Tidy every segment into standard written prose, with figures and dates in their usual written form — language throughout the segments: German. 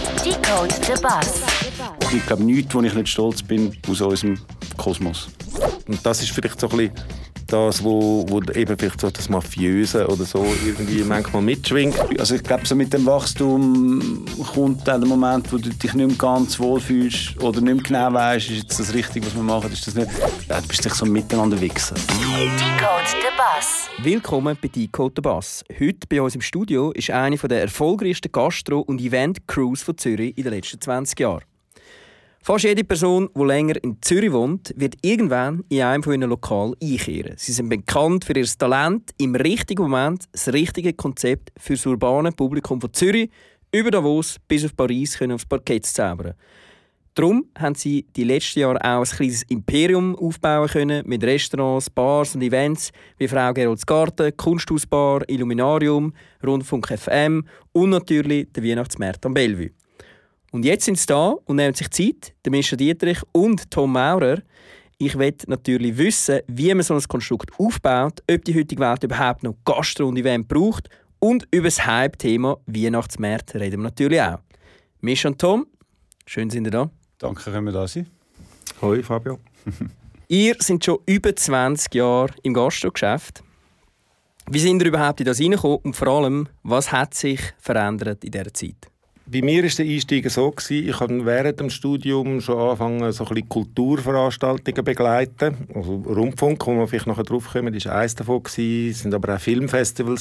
Decode the Bus. Ich glaube, nichts, wo ich nicht stolz bin, aus unserem Kosmos. Und das ist vielleicht so ein bisschen das, wo eben vielleicht so das Mafiöse oder so irgendwie manchmal mitschwingt. Also ich glaube, so mit dem Wachstum kommt dann der Moment, wo du dich nicht mehr ganz wohl fühlst oder nicht mehr genau weißt, ist jetzt das richtig, was wir machen, ist das nicht. Ja, du bist dich so miteinander wichsen. Decode the Bus. Willkommen bei Decode the Bus. Heute bei uns im Studio ist eine der erfolgreichsten Gastro- und Event-Crews von Zürich in den letzten 20 Jahren. Fast jede Person, die länger in Zürich wohnt, wird irgendwann in einem von ihren Lokalen einkehren. Sie sind bekannt für ihr Talent, im richtigen Moment das richtige Konzept für das urbane Publikum von Zürich über Davos bis auf Paris aufs Parkett zu zaubern. Darum haben sie die letzten Jahre auch ein kleines Imperium aufbauen können mit Restaurants, Bars und Events wie Frau Geroldsgarten, Kunsthausbar, Illuminarium, Rundfunk FM und natürlich der Weihnachtsmarkt am Bellevue. Und jetzt sind sie da und nehmen sich Zeit, der Mischa Dietrich und Tom Maurer. Ich will natürlich wissen, wie man so ein Konstrukt aufbaut, ob die heutige Welt überhaupt noch Gastro und Event braucht und über das Hype-Thema Weihnachtsmarkt reden wir natürlich auch. Mischa und Tom, schön sind ihr da. Danke, können wir da sein. Hoi Fabio. Ihr seid schon über 20 Jahre im Gastro-Geschäft. Wie sind ihr überhaupt in das reingekommen und vor allem, was hat sich verändert in dieser Zeit? Bei mir war der Einstieg so, ich habe während dem Studium schon angefangen, so ein bisschen Kulturveranstaltungen zu begleiten. Also Rundfunk, wo wir vielleicht nachher drauf kommen, war eines davon. Es waren aber auch Filmfestivals.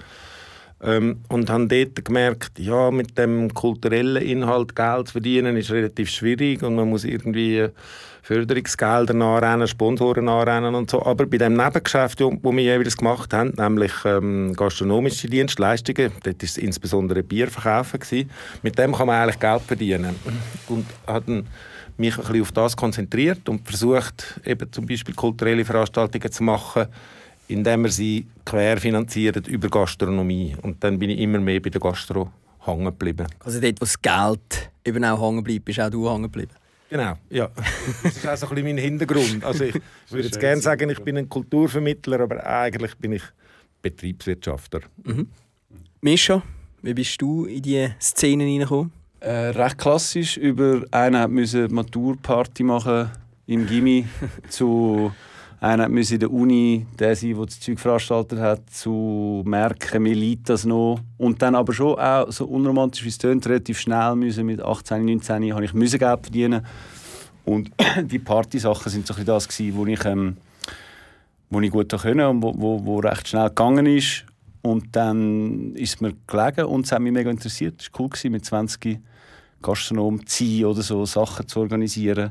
Und habe dort gemerkt, ja, mit dem kulturellen Inhalt Geld zu verdienen ist relativ schwierig und man muss irgendwie Förderungsgelder nachrennen, Sponsoren nachrennen und so. Aber bei dem Nebengeschäft, das wir jeweils gemacht haben, nämlich gastronomische Dienstleistungen, dort war es insbesondere Bier verkaufen, mit dem kann man eigentlich Geld verdienen. Und habe mich ein bisschen auf das konzentriert und versucht, eben zum Beispiel kulturelle Veranstaltungen zu machen, indem wir sie querfinanzieren über Gastronomie. Und dann bin ich immer mehr bei der Gastro hängen geblieben. Also dort, wo das Geld eben auch hängen bleibt, bist auch du hängen geblieben? Genau, ja. Das ist auch so ein bisschen mein Hintergrund. Also ich würde jetzt gerne sagen, ich bin ein Kulturvermittler, aber eigentlich bin ich Betriebswirtschaftler. Mhm. Mischa, wie bist du in diese Szene hineingekommen? Recht klassisch. Einer musste Maturparty machen im Gymi zu... Einer musste in der Uni der sein, der das Zeug veranstaltet hat, zu merken, mir liegt das noch. Und dann aber schon auch, so unromantisch wie es tönt, relativ schnell mit 18, 19 habe ich Geld verdienen. Und die Partysachen sind so ein bisschen das, wo ich gut konnte und wo recht schnell gegangen ist. Und dann ist es mir gelegen und es hat mich mega interessiert. Es war cool, mit 20 Gastronom zu sein oder so Sachen zu organisieren.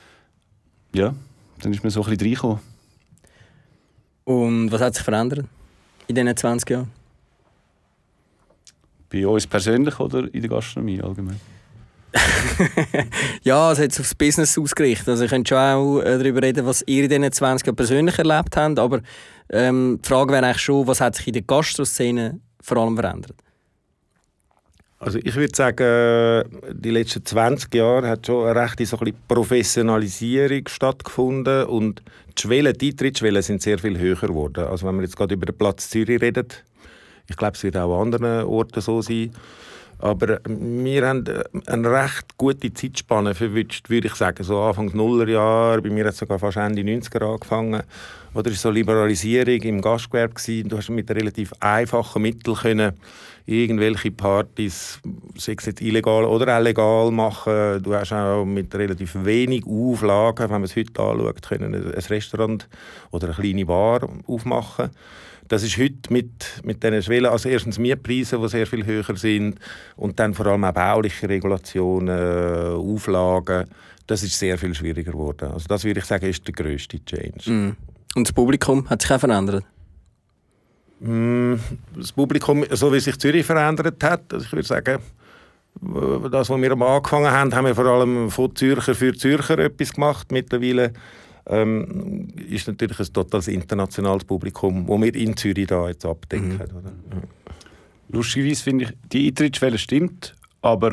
Ja, dann ist mir so ein bisschen reingekommen. Und was hat sich verändert in diesen 20 Jahren? Bei uns persönlich oder in der Gastronomie allgemein? Ja, also jetzt aufs Business ausgerichtet. Also ich könnte schon auch darüber reden, was ihr in diesen 20 Jahren persönlich erlebt habt. Aber die Frage wäre eigentlich schon, was hat sich in der Gastro-Szene vor allem verändert? Also ich würde sagen, die letzten 20 Jahre hat schon eine rechte so ein bisschen Professionalisierung stattgefunden und die Eintrittsschwellen sind sehr viel höher geworden. Also wenn wir jetzt gerade über den Platz Zürich reden, ich glaube, es wird auch an anderen Orten so sein, aber wir haben eine recht gute Zeitspanne verwünscht, würde ich sagen. So Anfang Nullerjahre, bei mir hat es sogar fast Ende 90er angefangen. Oder ist so Liberalisierung im Gastgewerbe gewesen. Du hast mit relativ einfachen Mitteln können irgendwelche Partys, sei es jetzt illegal oder auch legal machen. Du hast auch mit relativ wenig Auflagen, wenn man es heute anschaut, können ein Restaurant oder eine kleine Bar aufmachen. Das ist heute mit diesen Schwellen, also erstens Mietpreise, die sehr viel höher sind und dann vor allem auch bauliche Regulationen, Auflagen, das ist sehr viel schwieriger geworden. Also das würde ich sagen, ist der grösste Change. Mm. Und das Publikum hat sich auch verändert? Das Publikum, so wie sich Zürich verändert hat, also ich würde sagen, das, was wir am angefangen haben, haben wir vor allem von Zürcher für Zürcher etwas gemacht. Mittlerweile ist natürlich ein total internationales Publikum, das wir in Zürich da jetzt abdecken. Mhm. Oder? Ja. Lustigerweise finde ich, die Eintrittsschwelle stimmt, aber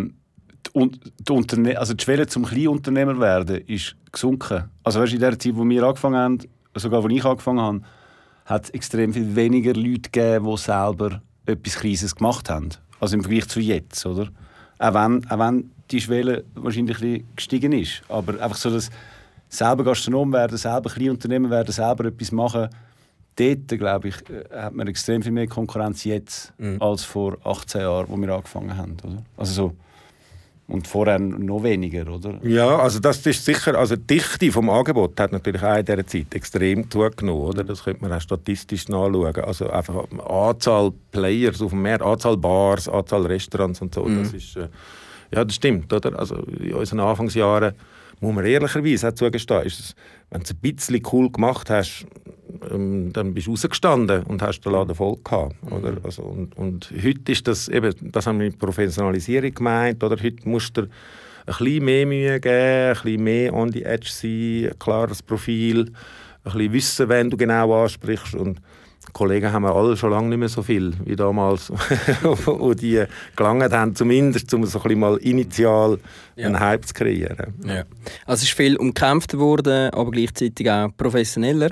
die Schwelle zum Kleinunternehmer werden ist gesunken. Also weißt, in der Zeit, wo wir angefangen haben, sogar als ich angefangen habe, hat es extrem viel weniger Leute gegeben, die selber etwas Kleines gemacht haben. Also im Vergleich zu jetzt, oder? Auch wenn die Schwelle wahrscheinlich ein bisschen gestiegen ist. Aber einfach so, dass selber Gastronom werden, selber Kleinunternehmen werden, selber etwas machen, dort, glaube ich, hat man extrem viel mehr Konkurrenz jetzt als vor 18 Jahren, wo wir angefangen haben. Oder? Also so. Und vorher noch weniger, oder? Ja, also das ist sicher, also die Dichte vom Angebot hat natürlich auch in dieser Zeit extrem zugenommen, oder? Das könnte man auch statistisch nachschauen. Also einfach Anzahl Players auf dem Markt, Anzahl Bars, Anzahl Restaurants und so, das ist, ja, das stimmt, oder? Also in unseren Anfangsjahren muss man ehrlicherweise auch zugestehen, ist es, wenn du es ein bisschen cool gemacht hast, dann bist du rausgestanden und hast den Laden voll gehabt, oder? Also, und heute ist das eben, das haben wir mit Professionalisierung gemeint, oder? Heute musst du dir ein bisschen mehr Mühe geben, ein bisschen mehr on the edge sein, ein klares Profil, ein bisschen wissen, wen du genau ansprichst. Und die Kollegen haben wir alle schon lange nicht mehr so viel wie damals, wo die gelangt haben, zumindest um so ein bisschen mal initial einen Hype zu kreieren. Ja. Also es ist viel umkämpft worden, aber gleichzeitig auch professioneller.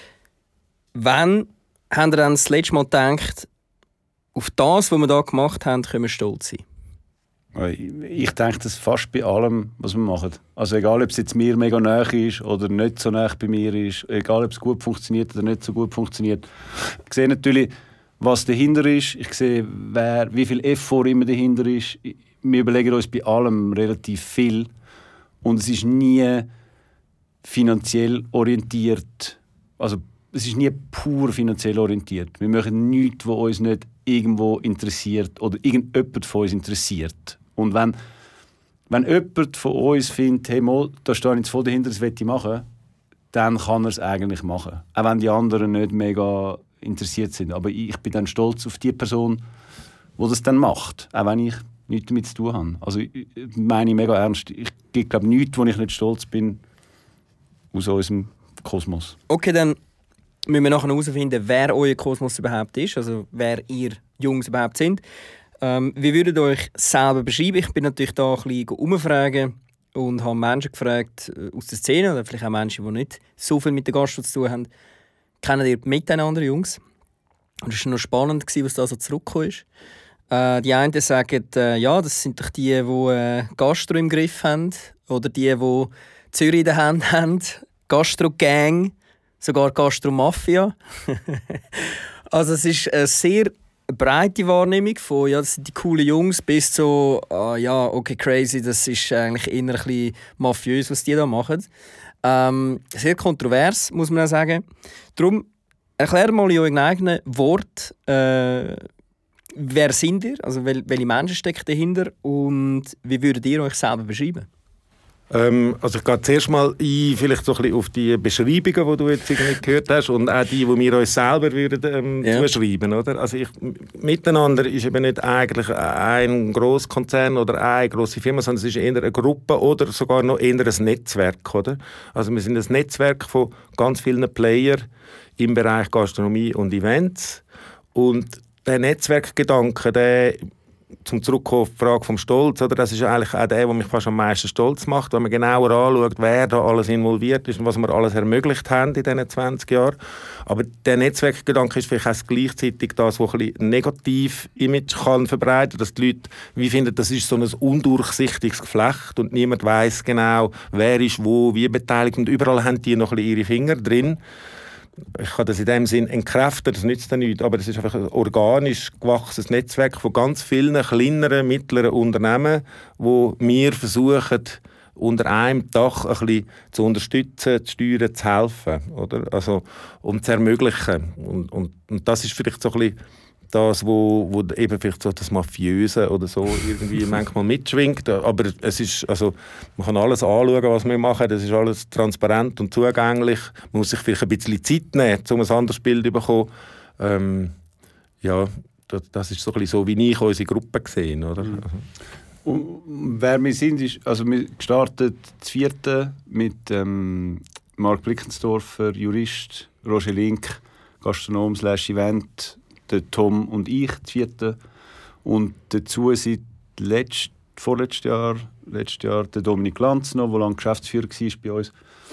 Wann haben ihr dann das letzte Mal gedacht, auf das, was wir hier gemacht haben, können wir stolz sein? Ich denke das fast bei allem, was wir machen. Also egal, ob es jetzt mir mega nahe ist oder nicht so nahe bei mir ist, egal, ob es gut funktioniert oder nicht so gut funktioniert. Ich sehe natürlich, was dahinter ist. Ich sehe, wie viel Effort immer dahinter ist. Wir überlegen uns bei allem relativ viel. Und es ist nie finanziell orientiert. Also es ist nie pur finanziell orientiert. Wir machen nichts, was uns nicht irgendwo interessiert oder irgendjemand von uns interessiert. Und wenn jemand von uns findet, hey, mal, da stehe ich jetzt voll dahinter, das will ich machen, dann kann er es eigentlich machen. Auch wenn die anderen nicht mega interessiert sind. Aber ich bin dann stolz auf die Person, die das dann macht. Auch wenn ich nichts damit zu tun habe. Also ich meine mega ernst. Ich glaube nichts, wo ich nicht stolz bin aus unserem Kosmos. Okay, dann müssen wir nachher herausfinden, wer euer Kosmos überhaupt ist, also wer ihr Jungs überhaupt sind. Wie würdet ihr euch selber beschreiben? Ich bin natürlich da ein bisschen umfragen und habe Menschen gefragt aus der Szene, oder vielleicht auch Menschen, die nicht so viel mit der Gastro zu tun haben. Kennen ihr miteinander Jungs? Und es war noch spannend, was da so zurückgekommen ist. Die einen sagen, ja, das sind doch die, die Gastro im Griff haben, oder die Zürich in der Hand haben, Gastro-Gang, sogar Gastro-Mafia. Also es ist eine sehr breite Wahrnehmung von, ja, das sind die coolen Jungs, bis so, ja, okay, crazy, das ist eigentlich eher ein bisschen mafiös, was die da machen. Sehr kontrovers, muss man auch sagen. Darum, erklärt mal in euren eigenen Worten, wer sind ihr, also welche Menschen stecken dahinter und wie würdet ihr euch selber beschreiben? Also ich gehe zuerst mal ein, vielleicht so ein bisschen auf die Beschreibungen, die du jetzt irgendwie gehört hast und auch die wir uns selber würden, zuschreiben. Oder? Also miteinander ist eben nicht eigentlich ein Grosskonzern oder eine grosse Firma, sondern es ist eher eine Gruppe oder sogar noch eher ein Netzwerk. Oder? Also wir sind ein Netzwerk von ganz vielen Playern im Bereich Gastronomie und Events. Und der Netzwerkgedanke, der zum Zurückkommen auf die Frage vom Stolz, oder? Das ist eigentlich auch der mich fast am meisten stolz macht, wenn man genauer anschaut, wer da alles involviert ist und was wir alles ermöglicht haben in diesen 20 Jahren. Aber der Netzwerkgedanke ist vielleicht auch gleichzeitig das, was ein bisschen negativ Image kann verbreiten, dass die Leute wie finden, das ist so ein undurchsichtiges Geflecht und niemand weiß genau, wer ist wo, wie beteiligt und überall haben die noch ein bisschen ihre Finger drin. Ich kann das in dem Sinn entkräften, das nützt ja nichts, aber es ist einfach ein organisch gewachsenes Netzwerk von ganz vielen kleineren, mittleren Unternehmen, wo wir versuchen, unter einem Dach ein bisschen zu unterstützen, zu steuern, zu helfen, oder? Also, um zu ermöglichen. Und das ist vielleicht so ein bisschen das, wo eben vielleicht so das Mafiöse oder so irgendwie manchmal mitschwingt. Aber es ist, also, man kann alles anschauen, was wir machen. Das ist alles transparent und zugänglich. Man muss sich vielleicht ein bisschen Zeit nehmen, um ein anderes Bild zu bekommen. Ja, das ist so ein bisschen so, wie ich unsere Gruppe gesehen, oder? Und wer wir sind, ist, also wir gestartet das 4. mit Marc Blickensdorfer, Jurist, Roger Link, Gastronom / Event, der Tom und ich, das 4. Und dazu seit vorletztes Jahr der Dominik Lanz noch, der lange Geschäftsführer war bei uns,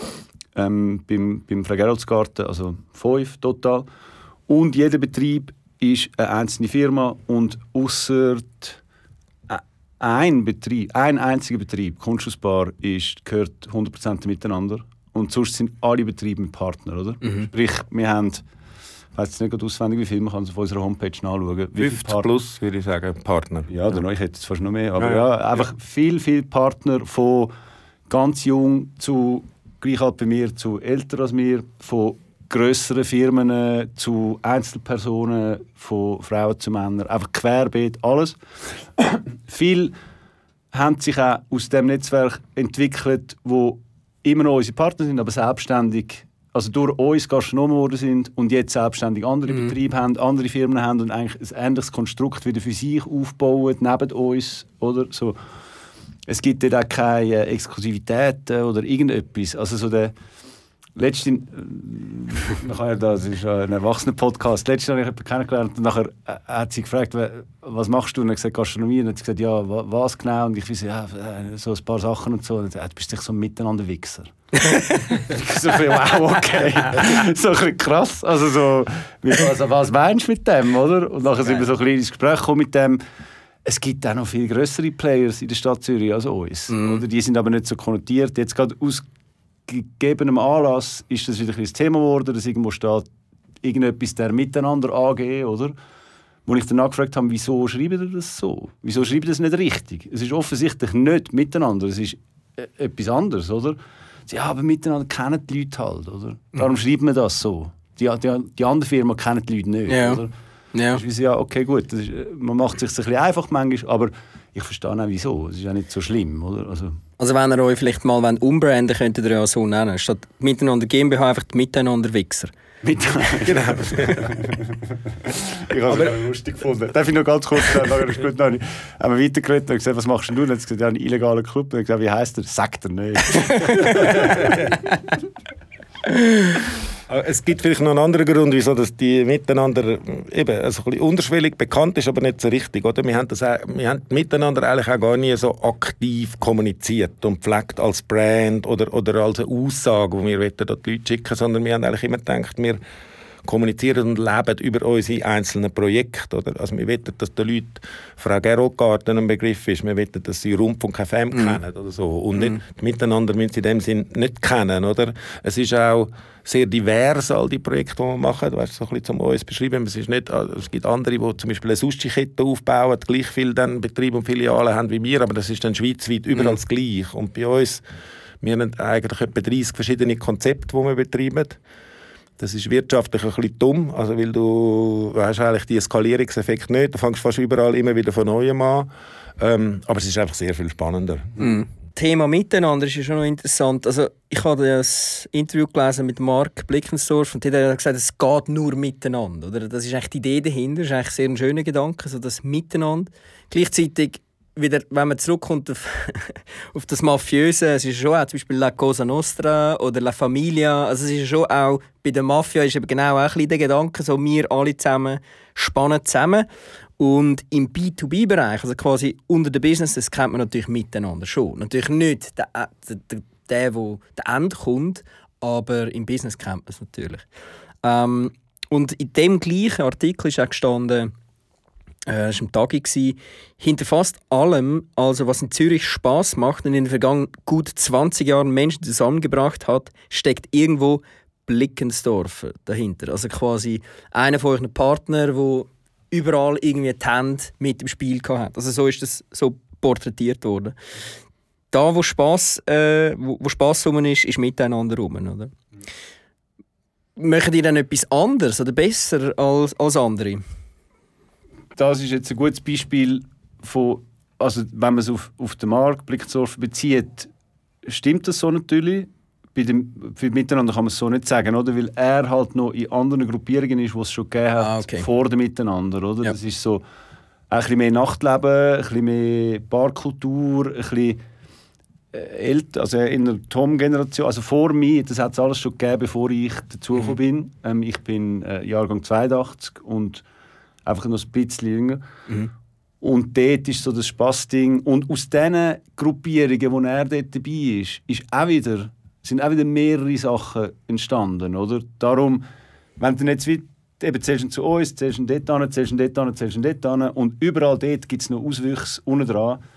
beim Frau Geroldsgarten, also 5 total. Und jeder Betrieb ist eine einzelne Firma und ausser ein einziger Betrieb, Kunsthausbar, gehört 100% miteinander. Und sonst sind alle Betriebe mit Partnern, oder? Sprich, wir haben, ich weiss jetzt nicht auswendig, wie viel, man kann es auf unserer Homepage nachschauen. 50 plus, würde ich sagen, Partner. Ja, oder ich hätte jetzt fast noch mehr. Aber einfach viele Partner, von ganz jung zu, gleich alt bei mir, zu älter als mir, von grösseren Firmen zu Einzelpersonen, von Frauen zu Männern, einfach querbeet, alles. Viele haben sich auch aus dem Netzwerk entwickelt, wo immer noch unsere Partner sind, aber selbstständig, also durch uns Gastronomen geworden sind und jetzt selbstständig andere Betriebe haben, andere Firmen haben und eigentlich ein ähnliches Konstrukt wieder für sich aufbauen, neben uns, oder so. Es gibt dort auch keine Exklusivitäten oder irgendetwas. Also so der letzte, das ist ein Erwachsenen-Podcast. Letztens habe ich jemanden kennengelernt und nachher hat sie gefragt, was machst du? Und er hat gesagt, Gastronomie. Und hat sie gesagt, ja, was genau? Und ich wusste, ja, so ein paar Sachen und so. Und er hat, du bist dich so ein Miteinander-Wichser. So viel, wow, okay. So ein bisschen krass. Also so, was meinst du mit dem, oder? Und nachher sind wir so ein bisschen ins Gespräch gekommen mit dem. Es gibt auch noch viel grössere Players in der Stadt Zürich als uns. Oder? Die sind aber nicht so konnotiert. Jetzt gerade aus gegebenem Anlass ist das wieder ein Thema geworden, dass irgendwo steht, irgendetwas der Miteinander AG, oder? Wo ich dann nachgefragt habe, wieso schreibt ihr das so? Wieso schreibt ihr das nicht richtig? Es ist offensichtlich nicht miteinander, es ist etwas anderes, oder? Ja, aber miteinander kennen die Leute halt, oder? Darum schreibt man das so. Die andere Firma kennen die Leute nicht, oder? Ja. Ja, okay, gut, man macht es sich ein bisschen einfach manchmal, aber ich verstehe auch wieso. Es ist ja nicht so schlimm, oder? Also wenn ihr euch vielleicht mal umbranden wollt, könntet ihr ja so nennen. Statt Miteinander GmbH einfach die Miteinander-Wichser. Genau. Ich habe es lustig gefunden. Darf ich noch ganz kurz sagen? Haben wir weitergeredet und gesagt, was machst du? Und dann hat gesagt, ja, einen illegalen Club. Und ich gesagt, wie heisst der? Sagt er nicht. Es gibt vielleicht noch einen anderen Grund, wieso dass die miteinander eben also ein bisschen unterschwellig bekannt ist, aber nicht so richtig. Oder? Wir haben miteinander eigentlich auch gar nie so aktiv kommuniziert und pflegt als Brand oder als eine Aussage, die wir die Leute schicken, sondern wir haben eigentlich immer gedacht, wir kommunizieren und leben über unsere einzelnen Projekte. Oder? Also wir wollen, dass den Leuten Frau Gerolgarten ein Begriff ist. Wir wollen, dass sie Rundfunk FM kennen oder so. Und nicht miteinander müssen sie in dem Sinn nicht kennen. Oder? Es ist auch sehr divers, all die Projekte, die wir machen. Du hast so ein bisschen zum uns beschrieben. Es gibt andere, die zum Beispiel eine Sushi-Kette aufbauen, gleich viel dann Betriebe und Filialen haben wie wir, aber das ist dann schweizweit überall das Gleiche. Und bei uns, wir haben eigentlich etwa 30 verschiedene Konzepte, die wir betreiben. Das ist wirtschaftlich ein bisschen dumm, also weil du hast eigentlich die Skalierungseffekt nicht. Du fängst fast überall immer wieder von Neuem an. Aber es ist einfach sehr viel spannender. Thema Miteinander ist ja schon noch interessant. Also, ich habe das Interview gelesen mit Mark Blickensdorf und der hat gesagt, es geht nur miteinander. Oder? Das ist eigentlich die Idee dahinter. Das ist eigentlich sehr ein schöner Gedanke, so das Miteinander. Gleichzeitig wieder, wenn man zurückkommt auf das Mafiöse, es ist schon auch zum Beispiel La Cosa Nostra oder La Familia, also es ist schon auch, bei der Mafia ist eben genau auch ein bisschen der Gedanke, so wir alle zusammen spannen zusammen. Und im B2B-Bereich, also quasi unter dem Business, das kennt man natürlich miteinander schon. Natürlich nicht der der Endkunde, aber im Business kennt man es natürlich. Und in dem gleichen Artikel ist auch gestanden, das war am Tag, hinter fast allem, also was in Zürich Spass macht und in den vergangenen gut 20 Jahren Menschen zusammengebracht hat, steckt irgendwo Blickensdorf dahinter. Also quasi einer von euren Partnern, der überall irgendwie die Hände mit im Spiel hatte. Also so ist das so porträtiert worden. Da, wo Spass rum ist miteinander rum, oder? Möchtet ihr dann etwas anderes oder besser als andere? Das ist jetzt ein gutes Beispiel von, also wenn man es auf den Markt Blickensdorf bezieht, stimmt das so natürlich. Für Miteinander kann man es so nicht sagen, oder? Weil er halt noch in anderen Gruppierungen ist, die es schon gegeben hat, vor dem Miteinander. Oder? Ja. Das ist so ein bisschen mehr Nachtleben, ein bisschen mehr Barkultur, ein bisschen älter, also in der Tom-Generation, also vor mir, das hat es alles schon gegeben, bevor ich dazugekommen bin. Ich bin Jahrgang 82 und einfach noch ein bisschen jünger. Und dort ist so das Spassding. Und aus diesen Gruppierungen, wo er dort dabei sind auch wieder mehrere Sachen entstanden. Oder? Darum, wenn du jetzt eben zählst zu uns, zählst du dort hin, zählst du dort hin, zählst du dort hin und überall dort gibt es noch Auswüchse unten dran.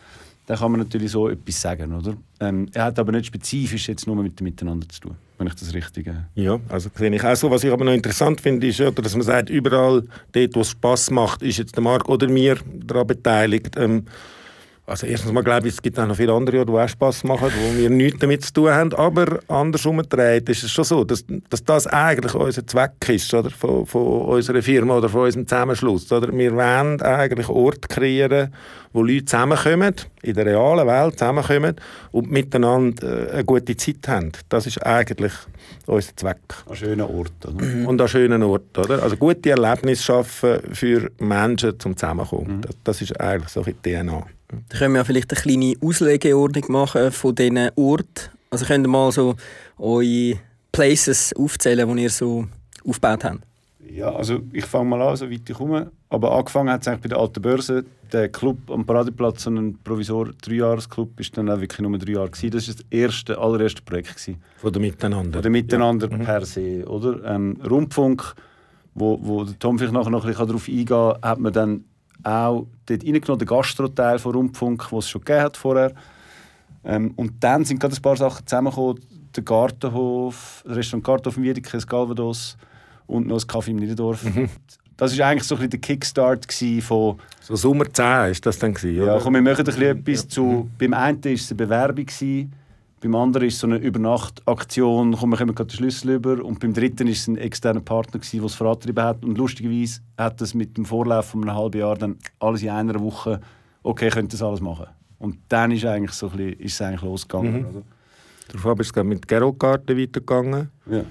dann kann man natürlich so etwas sagen, oder? Er hat aber nicht spezifisch jetzt nur mit dem Miteinander zu tun, wenn ich das richtig... Ja, also sehe ich auch so. Was ich aber noch interessant finde, ist, oder, dass man sagt, überall dort, wo es Spass macht, ist jetzt der Marc oder mir daran beteiligt. Also erstens mal glaube ich, es gibt auch noch viele andere, die auch Spass machen, wo wir nichts damit zu tun haben. Aber andersrum gedreht ist es schon so, dass das eigentlich unser Zweck ist, oder? Von unserer Firma oder von unserem Zusammenschluss. Oder? Wir wollen eigentlich Orte kreieren, wo Leute zusammenkommen, in der realen Welt zusammenkommen und miteinander eine gute Zeit haben. Das ist eigentlich unser Zweck. Ein schöner Ort, oder? Und an schönen Ort, oder? Also gute Erlebnisse schaffen für Menschen zum Zusammenkommen. Das ist eigentlich so die DNA. Da können wir ja vielleicht eine kleine Auslegeordnung machen von diesen Orten. Also könnt ihr mal so eure Places aufzählen, die ihr so aufgebaut habt? Ja, also ich fange mal an, so weit ich komme. Aber angefangen hat es eigentlich bei der Alten Börse. Der Club am Paradeplatz, so ein Provisor-3-Jahres-Club, ist dann auch wirklich nur 3 Jahre gewesen. Das war das allererste Projekt gewesen. Von der Miteinander. Von der Miteinander per se, oder? Rundfunk, wo der Tom vielleicht nachher noch ein bisschen darauf eingehen kann, hat man dann auch dort reingenommen, den Gastro-Teil von Rundfunk, den es schon gegeben hat vorher. Und dann sind gerade ein paar Sachen zusammengekommen. Der Gartenhof, das Restaurant Gartenhof im Wiedeke, das Galvados und noch das Café im Niederdorf. Das war eigentlich so ein bisschen der Kickstart von... So Sommer 10 ist das dann gewesen, oder? Ja, komm, wir machen ein bisschen etwas zu... Beim einen war es eine Bewerbung, beim anderen war es so eine Übernachtaktion, komm, wir kommen gerade den Schlüssel über, und beim dritten war es ein externer Partner, der es vorangetrieben hat. Und lustigerweise hat das mit dem Vorlauf von einem halben Jahr dann alles in einer Woche, okay, könnt das alles machen. Und dann ist eigentlich so ein bisschen, ist es eigentlich losgegangen. Also. Darauf ist es mit Gerolgarten weitergegangen. Ja.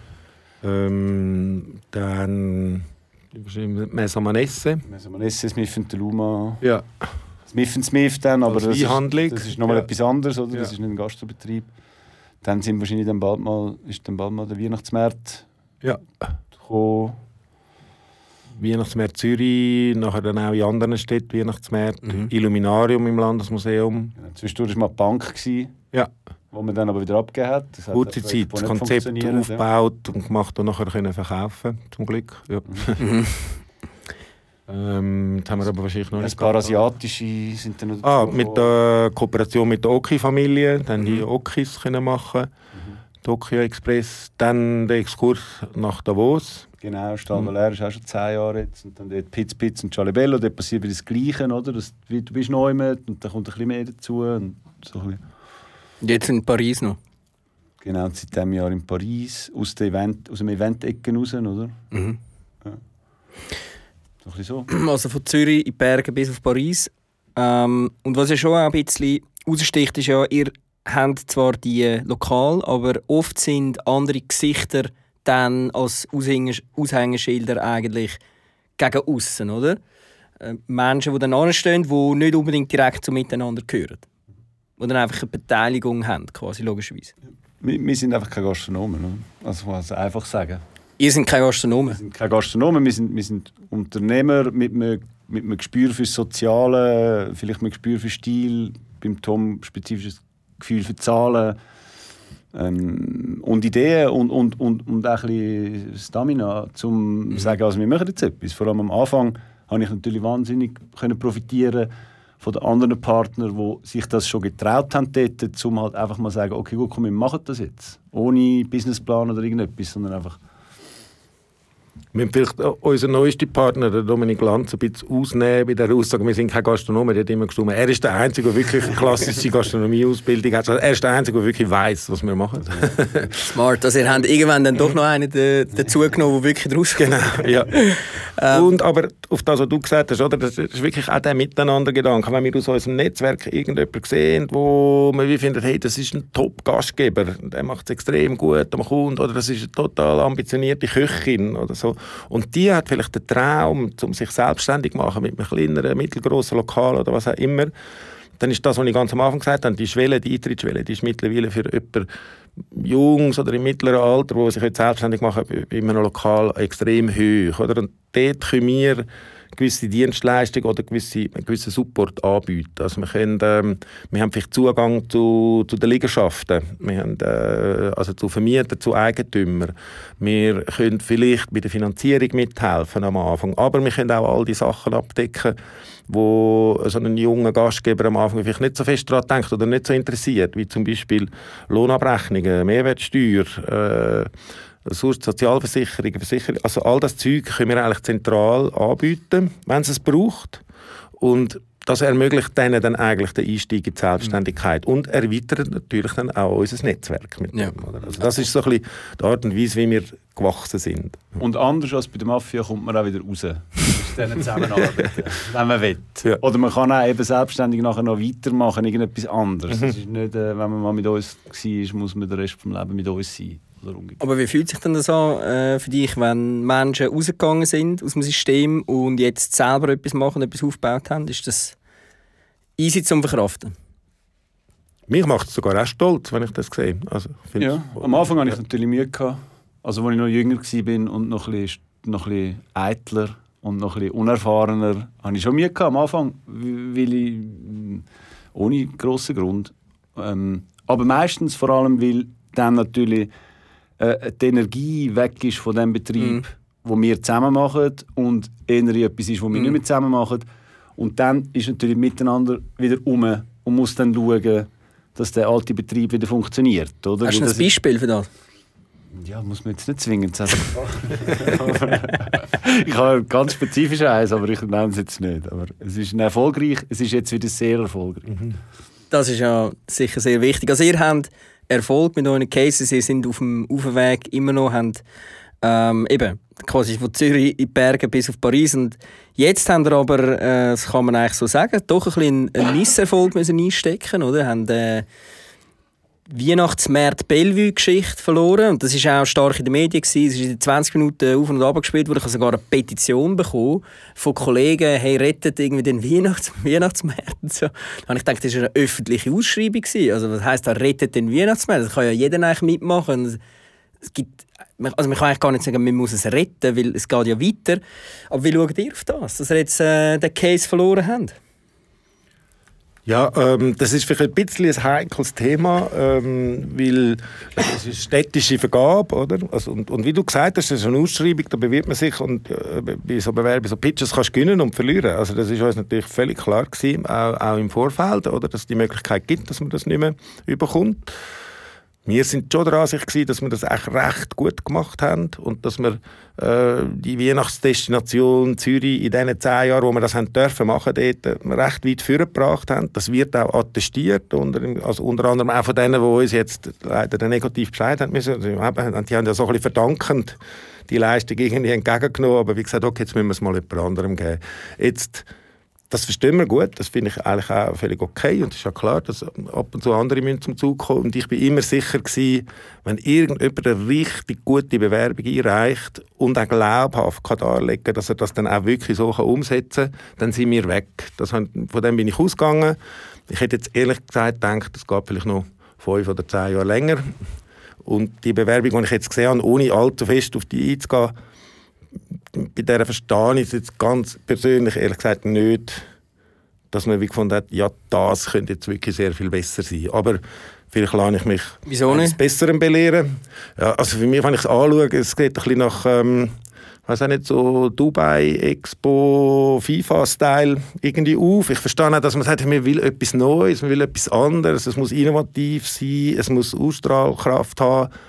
Dann Mesamanesse. Mesamanesse, Smith & Luma. Ja. Smith & Smith dann, aber das Weinhandlung. ist nochmal etwas anderes, oder? Das ist nicht ein Gastrobetrieb. Dann sind wahrscheinlich dann bald mal der Weihnachtsmarkt gekommen. Weihnachtsmarkt Zürich, nachher dann auch in anderen Städten Weihnachtsmarkt, Illuminarium im Landesmuseum. Genau. Zwischendurch war mal die Bank, ja. wo man dann aber wieder abgegeben hat. Das gute Zeit, das Konzept aufgebaut und gemacht und nachher können verkaufen, zum Glück. Ja. Jetzt haben wir aber wahrscheinlich noch ein paar asiatische sind dann noch mit der Kooperation mit der Oki-Familie, dann die Okis können machen, Tokyo Express, dann der Exkurs nach Davos. Genau, Stade Valère ist auch schon 10 Jahre jetzt. Und dann dort Pitz und Cialebello, dort passiert wieder das Gleiche, oder? Du bist neu mit und dann kommt ein bisschen mehr dazu. Und so ein jetzt in Paris noch? Genau, seit diesem Jahr in Paris, aus dem Event-Ecken raus, oder? Ja. So. Also von Zürich in die Berge bis auf Paris. Und was ja schon auch ein bisschen raussticht, ist ja, ihr habt zwar die Lokal, aber oft sind andere Gesichter dann als Aushängeschilder eigentlich gegen aussen, oder? Menschen, die dann anstehen, die nicht unbedingt direkt zum Miteinander gehören. Die dann einfach eine Beteiligung haben, quasi, logischerweise. Wir sind einfach keine Gastronomen, oder? Also kann man einfach sagen. Ihr seid keine Gastronomen? Wir sind keine Gastronomen, wir sind Unternehmer mit einem Gespür für Soziale, vielleicht mit einem Gespür für Stil, beim Tom spezifisches Gefühl für Zahlen und Ideen und auch ein bisschen Stamina, um zu sagen, also wir machen jetzt etwas. Vor allem am Anfang habe ich natürlich wahnsinnig profitieren von den anderen Partnern, die sich das schon getraut haben, dort, um halt einfach mal zu sagen, okay, gut, komm, wir machen das jetzt. Ohne Businessplan oder irgendetwas, sondern einfach... Wir müssen vielleicht unseren neuesten Partner, der Dominik Lanz, ein bisschen ausnehmen bei der Aussage, wir sind keine Gastronomen. Der hat immer gestimmt. Er ist der Einzige, der wirklich eine klassische Gastronomieausbildung hat. Also er ist der Einzige, der wirklich weiss, was wir machen. Smart. Also ihr habt irgendwann dann doch noch einen dazu genommen, der wirklich draus Genau, ja. Und aber auf das, was du gesagt hast, oder, das ist wirklich auch der Miteinander-Gedanke. Wenn wir aus unserem Netzwerk irgendjemanden sehen, wo wir finden, hey, das ist ein Top-Gastgeber, der macht es extrem gut am Kunden, oder das ist eine total ambitionierte Köchin oder so. Und die hat vielleicht den Traum, um sich selbstständig zu machen mit einem kleineren, mittelgroßen Lokal oder was auch immer. Dann ist das, was ich ganz am Anfang gesagt habe, die Eintrittsschwelle, die ist mittlerweile für jemanden Jungs oder im mittleren Alter, die sich jetzt selbstständig machen, bei einem Lokal extrem hoch. Oder? Und dort können wir gewisse Dienstleistungen oder gewissen Support anbieten. Also wir haben vielleicht Zugang zu den Liegenschaften, wir haben also zu Vermietern, zu Eigentümern. Wir können vielleicht bei der Finanzierung mithelfen am Anfang, aber wir können auch all die Sachen abdecken, wo so ein junger Gastgeber am Anfang vielleicht nicht so fest daran denkt oder nicht so interessiert, wie zum Beispiel Lohnabrechnungen, Mehrwertsteuer, Sozialversicherungen, Versicherung. Also all das Zeug können wir eigentlich zentral anbieten, wenn es braucht. Und das ermöglicht denen dann eigentlich den Einstieg in die Selbstständigkeit und erweitert natürlich dann auch unser Netzwerk mit dem, oder? Also das ist so ein bisschen die Art und Weise, wie wir gewachsen sind. Und anders als bei der Mafia kommt man auch wieder raus. Aus diesen Zusammenarbeiten, wenn man will. Ja. Oder man kann auch eben selbstständig nachher noch weitermachen, irgendetwas anderes. Es ist nicht, wenn man mal mit uns war, muss man den Rest des Lebens mit uns sein. Aber wie fühlt sich denn das an für dich, wenn Menschen rausgegangen sind aus dem System und jetzt selber etwas machen, etwas aufgebaut haben? Ist das easy zum Verkraften? Mich macht es sogar auch stolz, wenn ich das sehe. Also, ja, am Anfang hatte ich natürlich Mühe gehabt. Also als ich noch jünger war und noch ein bisschen eitler und noch ein bisschen unerfahrener, hatte ich schon Mühe gehabt am Anfang, weil ich ohne grossen Grund. Aber meistens vor allem, weil dann natürlich die Energie weg ist von dem Betrieb, wo wir zusammen machen und eher etwas ist, wo wir nicht mehr zusammen machen. Und dann ist natürlich miteinander wieder und muss dann schauen, dass der alte Betrieb wieder funktioniert. Oder? Hast du ein Beispiel für das? Ja, muss man jetzt nicht zwingend sagen. Ich habe ganz spezifisch eins, aber ich nenne es jetzt nicht. Aber es ist jetzt wieder sehr erfolgreich. Das ist ja sicher sehr wichtig. Also ihr habt Erfolg mit euren Cases, ihr seid auf dem Weg immer noch, habt eben quasi von Zürich in die Berge bis auf Paris. Und jetzt haben wir aber, das kann man eigentlich so sagen, doch ein bisschen einen Misserfolg müssen einstecken, oder? Haben Weihnachtsmärkte Bellevue-Geschichte verloren. Und das war auch stark in den Medien. Es ist in 20 Minuten auf und ab gespielt worden. Ich habe sogar eine Petition bekommen von Kollegen, hey, rettet irgendwie den Weihnachtsmarkt. So. Da habe ich gedacht, das war eine öffentliche Ausschreibung. Also was heisst da, rettet den Weihnachtsmarkt? Das kann ja jeder eigentlich mitmachen. Es gibt, also man kann eigentlich gar nicht sagen, man muss es retten, weil es geht ja weiter. Aber wie schaut ihr auf das, dass ihr jetzt den Case verloren habt? Ja, das ist vielleicht ein bisschen ein heikles Thema, weil es ist städtische Vergabe, oder? Also, und wie du gesagt hast, das ist eine Ausschreibung, da bewirbt man sich und bei so Pitches kannst du gewinnen und verlieren. Also das ist uns natürlich völlig klar gewesen, auch im Vorfeld, oder? Dass es die Möglichkeit gibt, dass man das nicht mehr überkommt. Wir sind schon der Ansicht gewesen, dass wir das echt recht gut gemacht haben und dass wir die Weihnachtsdestination Zürich in diesen 10 Jahren, wo wir das haben dürfen machen, dort recht weit vorgebracht haben. Das wird auch attestiert, also unter anderem auch von denen, die uns jetzt leider den negativen Bescheid haben müssen. Die haben ja so ein bisschen verdankend die Leistung irgendwie entgegengenommen, aber wie gesagt, okay, jetzt müssen wir es mal jemand anderem geben. Jetzt, das verstehen wir gut, das finde ich eigentlich auch völlig okay und es ist ja klar, dass ab und zu andere müssen zum Zug kommen und ich bin immer sicher gewesen, wenn irgendjemand eine richtig gute Bewerbung einreicht und auch glaubhaft kann darlegen, dass er das dann auch wirklich so umsetzen kann, dann sind wir weg. Von dem bin ich ausgegangen. Ich hätte jetzt ehrlich gesagt gedacht, es geht vielleicht noch 5 oder 10 Jahre länger und die Bewerbung, die ich jetzt gesehen habe, ohne allzu fest auf die einzugehen, bei der verstehe ich es jetzt ganz persönlich ehrlich gesagt nicht, dass man wie gefunden hat, ja, das könnte jetzt wirklich sehr viel besser sein. Aber vielleicht lasse ich mich eines Besseren belehren. Ja, also für mich, wenn ich es anschaue, es geht ein bisschen nach, weiß auch nicht, so Dubai, Expo, FIFA-Style irgendwie auf. Ich verstehe auch, dass man sagt, man will etwas Neues, man will etwas anderes, es muss innovativ sein, es muss Ausstrahlkraft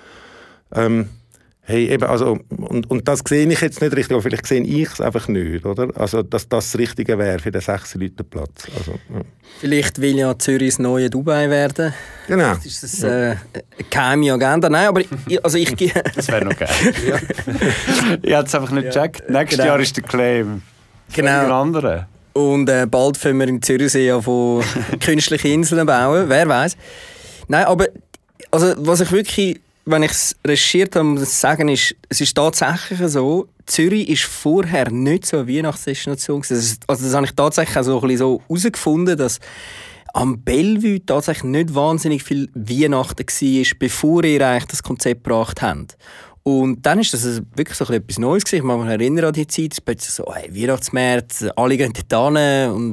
haben. Hey, eben, also, und das sehe ich jetzt nicht richtig, aber vielleicht sehe ich es einfach nicht, oder? Also, dass das Richtige wäre für den 6-Leute-Platz. Also, ja. Vielleicht will ja Zürich das neue Dubai werden. Genau. Ist das eine geheime Agenda? Nein, aber ich das wäre noch geil. Ja. Ich habe es einfach nicht gecheckt. Nächstes Jahr ist der Claim. Genau. Andere. Und bald können wir im Zürichsee ja von künstlichen Inseln bauen, wer weiß. Nein, aber also, was ich wirklich, wenn ich es recherchiert habe, muss ich sagen, es ist tatsächlich so, Zürich war vorher nicht so eine Weihnachtsdestination. Also das habe ich tatsächlich auch so ein bisschen so herausgefunden, dass am Bellevue tatsächlich nicht wahnsinnig viel Weihnachten war, bevor ihr eigentlich das Konzept gebracht habt. Und dann ist das wirklich so etwas Neues gewesen. Ich kann mich erinnern an die Zeit, es ist plötzlich so, hey, Weihnachtsmärkte, alle gehen dort hin und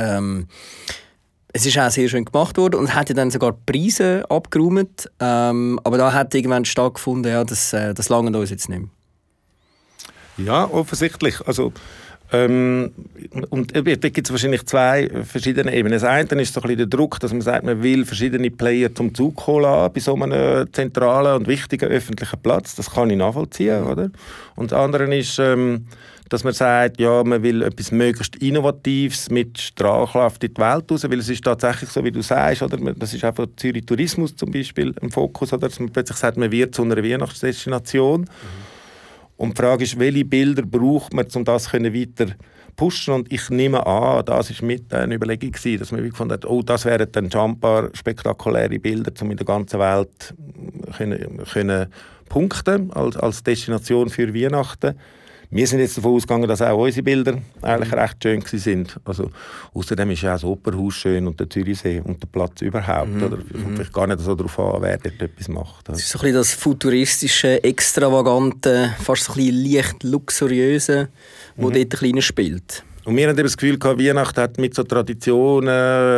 es ist auch sehr schön gemacht worden und hat dann sogar Preise abgeräumt. Aber da hat irgendwann stattgefunden, ja, das langt uns jetzt nicht mehr. Ja, offensichtlich. Also, Und da gibt es wahrscheinlich zwei verschiedene Ebenen. Das eine ist so ein bisschen der Druck, dass man sagt, man will verschiedene Player zum Zug kommen lassen bei so einem zentralen und wichtigen öffentlichen Platz. Das kann ich nachvollziehen, oder? Und das andere ist, dass man sagt, ja, man will etwas möglichst Innovatives mit Strahlkraft in die Welt raus, weil es ist tatsächlich so, wie du sagst, oder? Das ist einfach Zürich Tourismus zum Beispiel im Fokus, oder? Dass man plötzlich sagt, man wird zu einer Weihnachtsdestination. Und die Frage ist, welche Bilder braucht man, um das weiter pushen? Und ich nehme an, das war mit eine Überlegung gewesen, dass man gefunden hat, oh, das wären dann schambar spektakuläre Bilder, um in der ganzen Welt können punkten als Destination für Weihnachten. Wir sind jetzt davon ausgegangen, dass auch unsere Bilder eigentlich recht schön sind. Also, außerdem ist ja auch das Opernhaus schön und der Zürichsee und der Platz überhaupt. Oder? Es kommt vielleicht gar nicht so darauf an, wer dort etwas macht. Es ist so ein bisschen das futuristische, extravagante, fast so ein bisschen leicht luxuriöse, das dort ein bisschen spielt. Und wir haben das Gefühl gehabt, Weihnachten hat mit so Traditionen,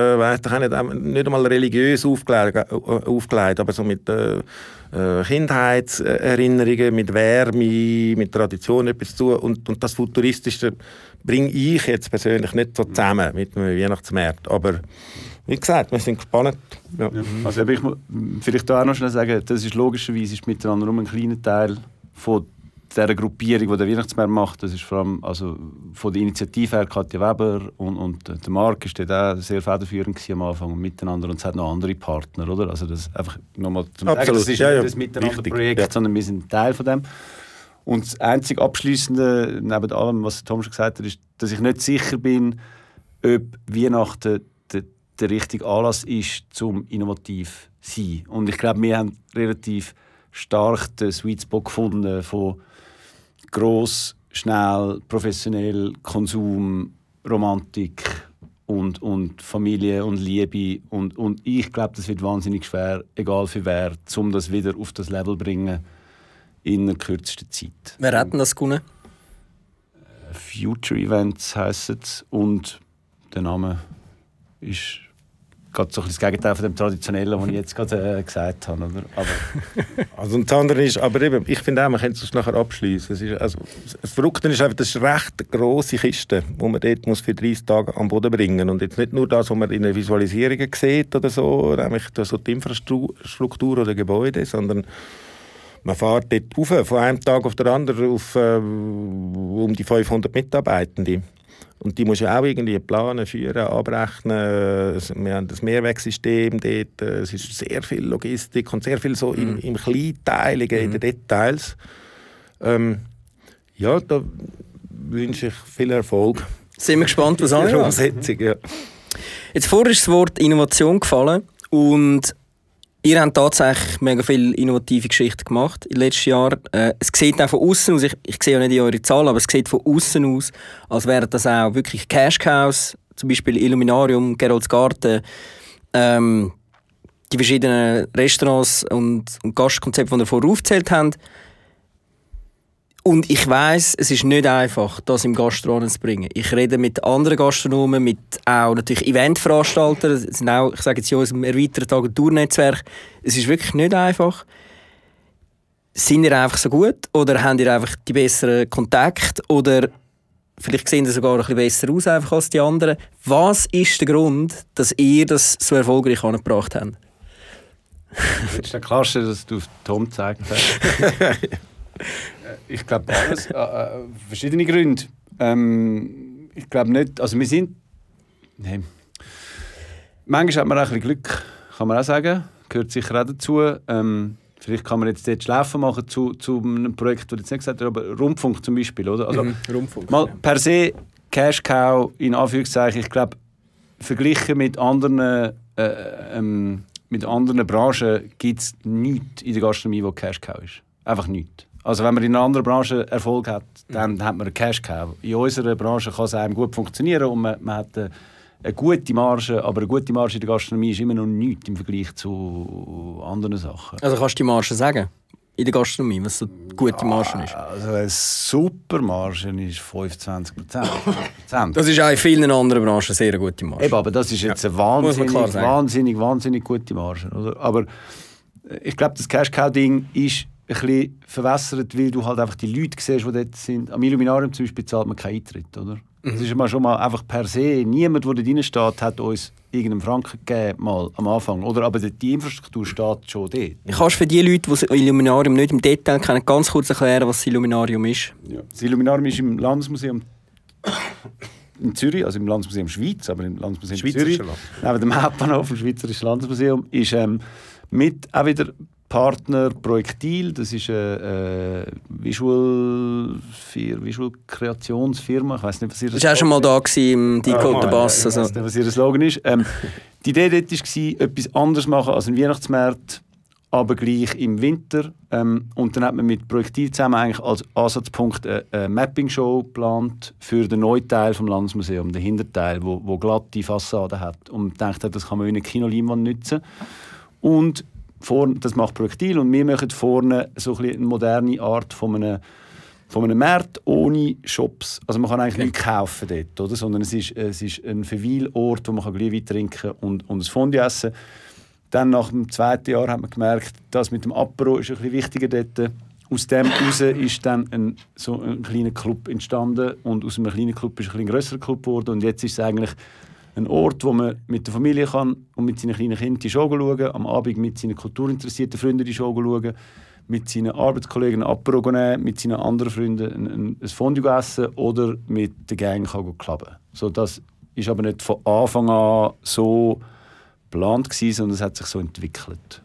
nicht einmal religiös aufgelegt, aber so mit Kindheitserinnerungen, mit Wärme, mit Tradition etwas zu. Und das Futuristische bringe ich jetzt persönlich nicht so zusammen mit einem Weihnachtsmarkt. Aber wie gesagt, wir sind gespannt. Ja. Also ich muss vielleicht da auch noch schnell sagen, das ist logischerweise miteinander nur ein kleiner Teil von dieser Gruppierung, die der Weihnachtsmarkt macht. Das ist vor allem also von der Initiative her Katja Weber und der Marc ist dort auch sehr federführend am Anfang und miteinander, und es hat noch andere Partner, oder? Also das einfach nochmal zum sagen, das ist nicht das Miteinander-Projekt, sondern wir sind Teil von dem. Und das einzige Abschliessende, neben allem, was Tom schon gesagt hat, ist, dass ich nicht sicher bin, ob Weihnachten der richtige Anlass ist, zum innovativ zu sein. Und ich glaube, wir haben relativ stark den Sweet Spot gefunden von gross, schnell, professionell, Konsum, Romantik und Familie und Liebe. Und ich glaube, das wird wahnsinnig schwer, egal für wer, um das wieder auf das Level zu bringen in der kürzesten Zeit. Wer hat denn das gewonnen? Future Events heisst es. Und der Name ist gerade so ein bisschen das Gegenteil von dem Traditionellen, was ich jetzt gerade gesagt habe. Oder? Aber also das andere ist, aber eben, ich finde auch, man könnte es nachher abschliessen. Also, das Verrückte ist einfach, das ist eine recht grosse Kiste, die man dort muss für 30 Tage am Boden bringen muss. Und jetzt nicht nur das, was man in den Visualisierungen sieht oder so, nämlich so die Infrastruktur oder Gebäude, sondern man fährt dort rauf, von einem Tag auf den anderen auf um die 500 Mitarbeitende. Und die muss ja auch irgendwie planen, führen, abrechnen. Wir haben das Mehrwegsystem dort. Es ist sehr viel Logistik und sehr viel so im Kleinteiligen, in den Details. Ja, da wünsche ich viel Erfolg. Sind wir gespannt, was andere Umsetzung, ja. Jetzt vorher ist das Wort Innovation gefallen und ihr habt tatsächlich mega viele innovative Geschichten gemacht in den letzten Jahren. Es sieht auch von außen aus, ich sehe ja nicht eure Zahlen, aber es sieht von außen aus, als wären das auch wirklich Cash Cows, zum Beispiel Illuminarium, Geroldsgarten, die verschiedenen Restaurants und Gastkonzepte, die ihr vorher aufgezählt habt. Und ich weiss, es ist nicht einfach, das im Gastronom zu bringen. Ich rede mit anderen Gastronomen, mit auch natürlich Eventveranstaltern. Das sind auch, ich sage jetzt in unserem erweiterten Agenturnetzwerk. Es ist wirklich nicht einfach. Sind ihr einfach so gut? Oder habt ihr einfach die besseren Kontakte? Oder vielleicht sehen ihr sogar ein bisschen besser aus einfach als die anderen? Was ist der Grund, dass ihr das so erfolgreich angebracht habt? Das ist der Klarste, dass du auf Tom gezeigt hast. Ich glaube, alles. Verschiedene Gründe. Ich glaube nicht. Also, wir sind. Nee. Manchmal hat man auch ein bisschen Glück, kann man auch sagen. Gehört sicher auch dazu. Vielleicht kann man jetzt dort Schläfen machen zu einem Projekt, das ich jetzt nicht gesagt habe, aber Rundfunk zum Beispiel. Oder? Also, Rundfunk. Mal per se Cash Cow, in Anführungszeichen. Ich glaube, verglichen mit anderen Branchen gibt es nichts in der Gastronomie, wo Cash Cow ist. Einfach nichts. Also wenn man in einer anderen Branche Erfolg hat, dann hat man eine Cash Cow. In unserer Branche kann es einem gut funktionieren und man hat eine gute Marge, aber eine gute Marge in der Gastronomie ist immer noch nichts im Vergleich zu anderen Sachen. Also kannst du die Marge sagen? In der Gastronomie, was so gute Marge ist? Also eine super Marge ist 25%. Das ist auch in vielen anderen Branchen eine sehr gute Marge. Eben, aber das ist jetzt eine wahnsinnig gute Marge. Oder? Aber ich glaube, das Cash-Cow-Ding ist bisschen verwässert, weil du halt einfach die Leute siehst, die dort sind. Am Illuminarium zum Beispiel zahlt man keinen Eintritt, oder? Das ist schon mal einfach per se. Niemand, der da drin steht, hat uns irgendeinen Franken gegeben, mal am Anfang. Oder? Aber die Infrastruktur steht schon dort. Kannst du für die Leute, die das Illuminarium nicht im Detail kennen, ganz kurz erklären, was das Illuminarium ist? Ja. Das Illuminarium ist im Landesmuseum in Zürich, also im Landesmuseum Schweiz, aber im Landesmuseum Zürich, neben dem Hauptbahnhof vom Schweizerischen Landesmuseum, ist mit auch wieder Partner Projektil, das ist eine Visual-Kreationsfirma. Ich weiss nicht, was ihr das war auch schon mal da im Decode the Bus. Ich weiss nicht, was ihr Slogan ist. Die Idee dort war, etwas anderes zu machen als ein Weihnachtsmarkt, aber gleich im Winter. Und dann hat man mit Projektil zusammen eigentlich als Ansatzpunkt eine Mapping-Show geplant für den neuen Teil des Landesmuseums, den Hinterteil, wo glatte Fassaden hat. Und gedacht hat, das kann man wie eine Kinoleinwand nutzen. Und das macht Projektil und wir machen vorne so eine moderne Art von einem Markt ohne Shops. Also man kann eigentlich nichts kaufen dort, oder? Sondern es ist ein Verweilort, wo man Glühwein trinken und ein Fondue essen kann. Dann nach dem 2. Jahr hat man gemerkt, das mit dem Apero ist ein bisschen wichtiger dort. Aus dem heraus ist dann ein kleiner Club entstanden und aus einem kleinen Club ist ein grösserer Club geworden und jetzt ist es eigentlich ein Ort, wo man mit der Familie kann und mit seinen kleinen Kindern die Show schauen kann, am Abend mit seinen kulturinteressierten Freunden die Show schauen, mit seinen Arbeitskollegen ein Apero nehmen, mit seinen anderen Freunden ein Fondue essen oder mit der Gang klappen. So, das ist aber nicht von Anfang an so geplant gewesen, sondern es hat sich so entwickelt.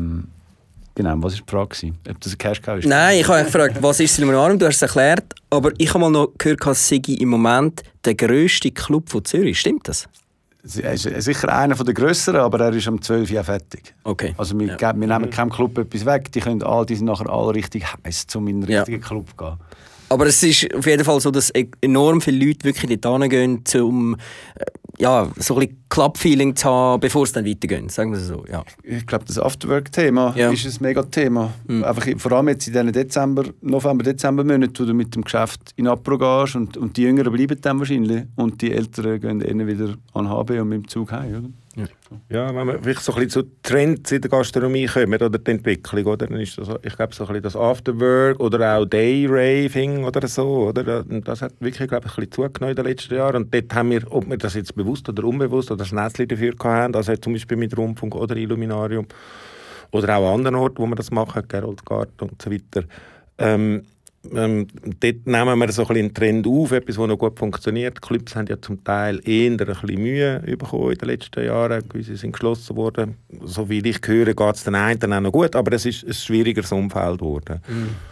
Genau, was war die Frage? Ob das ein Cash-Cow ist? Nein, ich habe gefragt, was ist das Illuminarium? Du hast es erklärt, aber ich habe mal noch gehört, dass Sigi im Moment der grösste Club von Zürich. Stimmt das? Er ist sicher einer der grösseren, aber er ist um 12 Uhr fertig. Okay. Also wir nehmen keinem Club etwas weg. Die sind nachher alle richtig heiß, um in einen richtigen Club zu gehen. Aber es ist auf jeden Fall so, dass enorm viele Leute wirklich dort hingehen, um so ein bisschen Club-Feeling zu haben, bevor es dann weitergeht. Sagen wir es so. Ja. Ich glaube, das Afterwork-Thema ist ein mega-Thema. Einfach, vor allem jetzt in diesen November-Dezember-Monaten, wo du mit dem Geschäft in Apro gehst und die Jüngeren bleiben dann wahrscheinlich und die Älteren gehen eher wieder an HB und mit dem Zug heim, oder? Ja, wenn wir vielleicht so ein bisschen zu Trends in der Gastronomie kommen oder die Entwicklung, oder? Dann ist das, ich glaube, so ein bisschen das Afterwork oder auch Day-Raving oder so, oder? Das hat wirklich, glaube ich, ein bisschen zugenommen in den letzten Jahren. Und dort haben wir, ob wir das jetzt bewusst oder unbewusst oder das Netzchen dafür hatten, also zum Beispiel mit Rundfunk oder Illuminarium oder auch an anderen Orten, wo wir das machen, Geroldgarten und so weiter. Dort nehmen wir so ein bisschen einen Trend auf, etwas, das noch gut funktioniert. Die Clubs haben ja zum Teil eher ein bisschen Mühe bekommen in den letzten Jahren. Gewisse sind geschlossen worden. So wie ich höre, geht es den einen auch noch gut, aber es ist ein schwierigeres Umfeld geworden.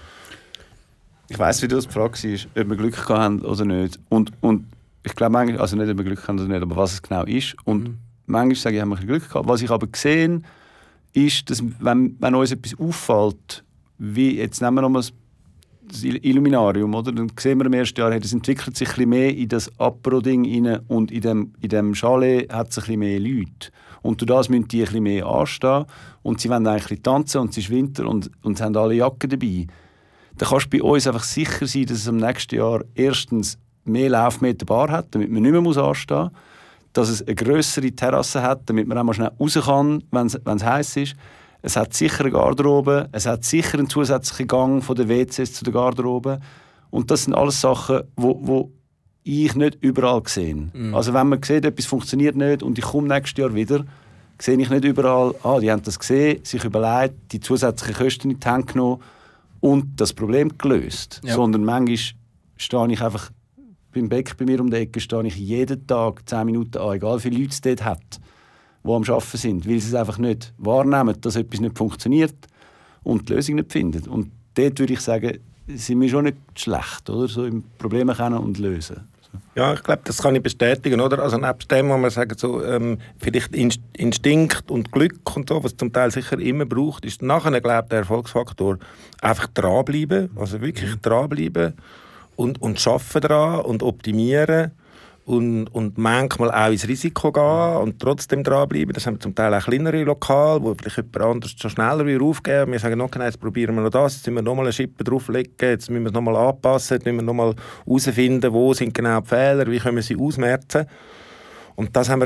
Ich weiss, wie das die Frage war, ob wir Glück haben oder nicht. Und ich glaube manchmal, also nicht, ob wir Glück haben oder nicht, aber was es genau ist. Und manchmal sage ich, haben wir ein bisschen Glück gehabt. Was ich aber gesehen ist, dass wenn uns etwas auffällt, wie jetzt nehmen wir nochmal das Illuminarium, oder? Dann sehen wir im ersten Jahr, das entwickelt sich ein bisschen mehr in das Apero-Ding rein und in dem Chalet hat es ein bisschen mehr Leute. Und durch das müssen die ein bisschen mehr anstehen und sie wollen eigentlich ein bisschen tanzen und es ist Winter und haben alle Jacken dabei. Dann kannst du bei uns einfach sicher sein, dass es am nächsten Jahr erstens mehr Laufmeter Bar hat, damit man nicht mehr anstehen muss, dass es eine grössere Terrasse hat, damit man auch mal schnell raus kann, wenn es heiß ist. Es hat sicher eine Garderobe, es hat sicher einen zusätzlichen Gang von den WCs zu der Garderobe. Und das sind alles Sachen, wo ich nicht überall sehe. Also wenn man sieht, etwas funktioniert nicht und ich komme nächstes Jahr wieder, sehe ich nicht überall, die haben das gesehen, sich überlegt, die zusätzlichen Kosten in die Hand genommen und das Problem gelöst. Ja. Sondern manchmal stehe ich einfach beim Bäck bei mir um die Ecke, stehe ich jeden Tag 10 Minuten an, egal wie viele Leute es dort hat, die am Arbeiten sind, weil sie es einfach nicht wahrnehmen, dass etwas nicht funktioniert und die Lösung nicht finden. Und dort würde ich sagen, sind wir schon nicht schlecht, oder? So im Probleme kennen und lösen. So. Ja, ich glaube, das kann ich bestätigen, oder? Also nebst dem, wo man sagt, so, vielleicht Instinkt und Glück und so, was zum Teil sicher immer braucht, ist nachher, glaube ich, der Erfolgsfaktor einfach dranbleiben, also wirklich dranbleiben und arbeiten dran und optimieren. Und manchmal auch ins Risiko gehen und trotzdem dranbleiben. Das haben zum Teil auch kleinere Lokale, wo vielleicht jemand anderes schon schneller aufgeben. Wir sagen, okay, jetzt probieren wir noch das, jetzt müssen wir nochmal eine Schippe drauflegen, jetzt müssen wir es nochmal anpassen, jetzt müssen wir nochmal herausfinden, wo sind genau die Fehler, wie können wir sie ausmerzen. Und das haben wir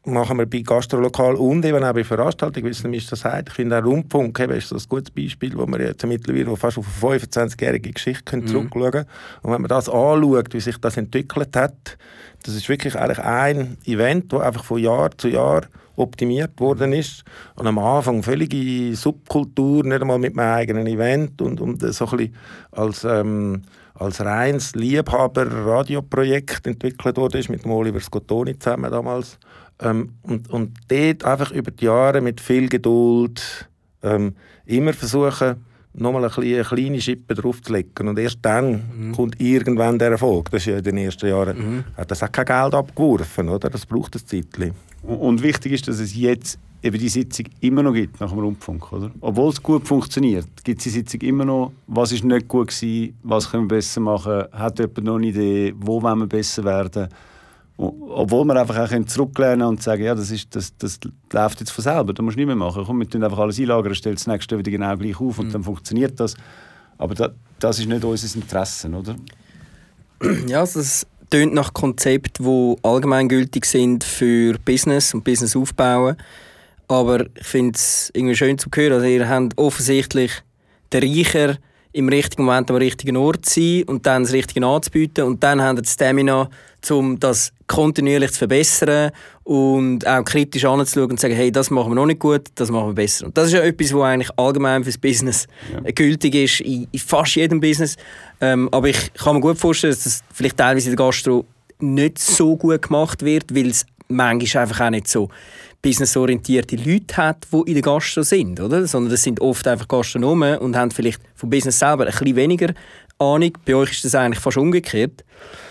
machen wir bei Gastrolokal und eben auch bei Veranstaltungen, wie es nämlich so sagt. Ich finde auch Rundfunk ist so ein gutes Beispiel, wo wir jetzt mittlerweile fast auf eine 25-jährige Geschichte zurückschauen können. Und wenn man das anschaut, wie sich das entwickelt hat, das ist wirklich eigentlich ein Event, das einfach von Jahr zu Jahr optimiert worden ist. Und am Anfang völlige Subkultur, nicht einmal mit meinem eigenen Event und so ein bisschen als reines Liebhaber-Radioprojekt entwickelt wurde, ist mit dem Oliver Scottoni zusammen damals. Und dort einfach über die Jahre mit viel Geduld immer versuchen, nochmal eine kleine Schippe draufzulegen. Und erst dann kommt irgendwann der Erfolg. Das ist ja in den ersten Jahren. Hat das auch kein Geld abgeworfen, oder? Das braucht ein Zeitchen. Und wichtig ist, dass es jetzt eben die Sitzung immer noch gibt nach dem Rundfunk, oder? Obwohl es gut funktioniert, gibt es die Sitzung immer noch. Was ist nicht gut gewesen? Was können wir besser machen? Hat jemand noch eine Idee? Wo wollen wir besser werden? Obwohl wir einfach auch zurücklehnen und sagen, ja, das läuft jetzt von selber, da musst du nicht mehr machen. Komm, wir tun einfach alles einlagern, stellen das nächste wieder genau gleich auf und dann funktioniert das. Aber das ist nicht unser Interesse, oder? Ja, also das tönt nach Konzepten, die allgemeingültig sind für Business und Business aufbauen. Aber ich finde es irgendwie schön zu hören. Also ihr habt offensichtlich den Reicher im richtigen Moment am richtigen Ort zu sein und dann das Richtige anzubieten. Und dann haben wir die Stamina, um das kontinuierlich zu verbessern und auch kritisch anzuschauen und zu sagen, hey, das machen wir noch nicht gut, das machen wir besser. Und das ist ja etwas, was eigentlich allgemein fürs Business gültig ist, in fast jedem Business. Aber ich kann mir gut vorstellen, dass das vielleicht teilweise in der Gastro nicht so gut gemacht wird, weil es manchmal einfach auch nicht so businessorientierte Leute hat, die in der Gastro sind, oder? Sondern das sind oft einfach Gastronomen und haben vielleicht vom Business selber ein bisschen weniger Ahnung. Bei euch ist das eigentlich fast umgekehrt.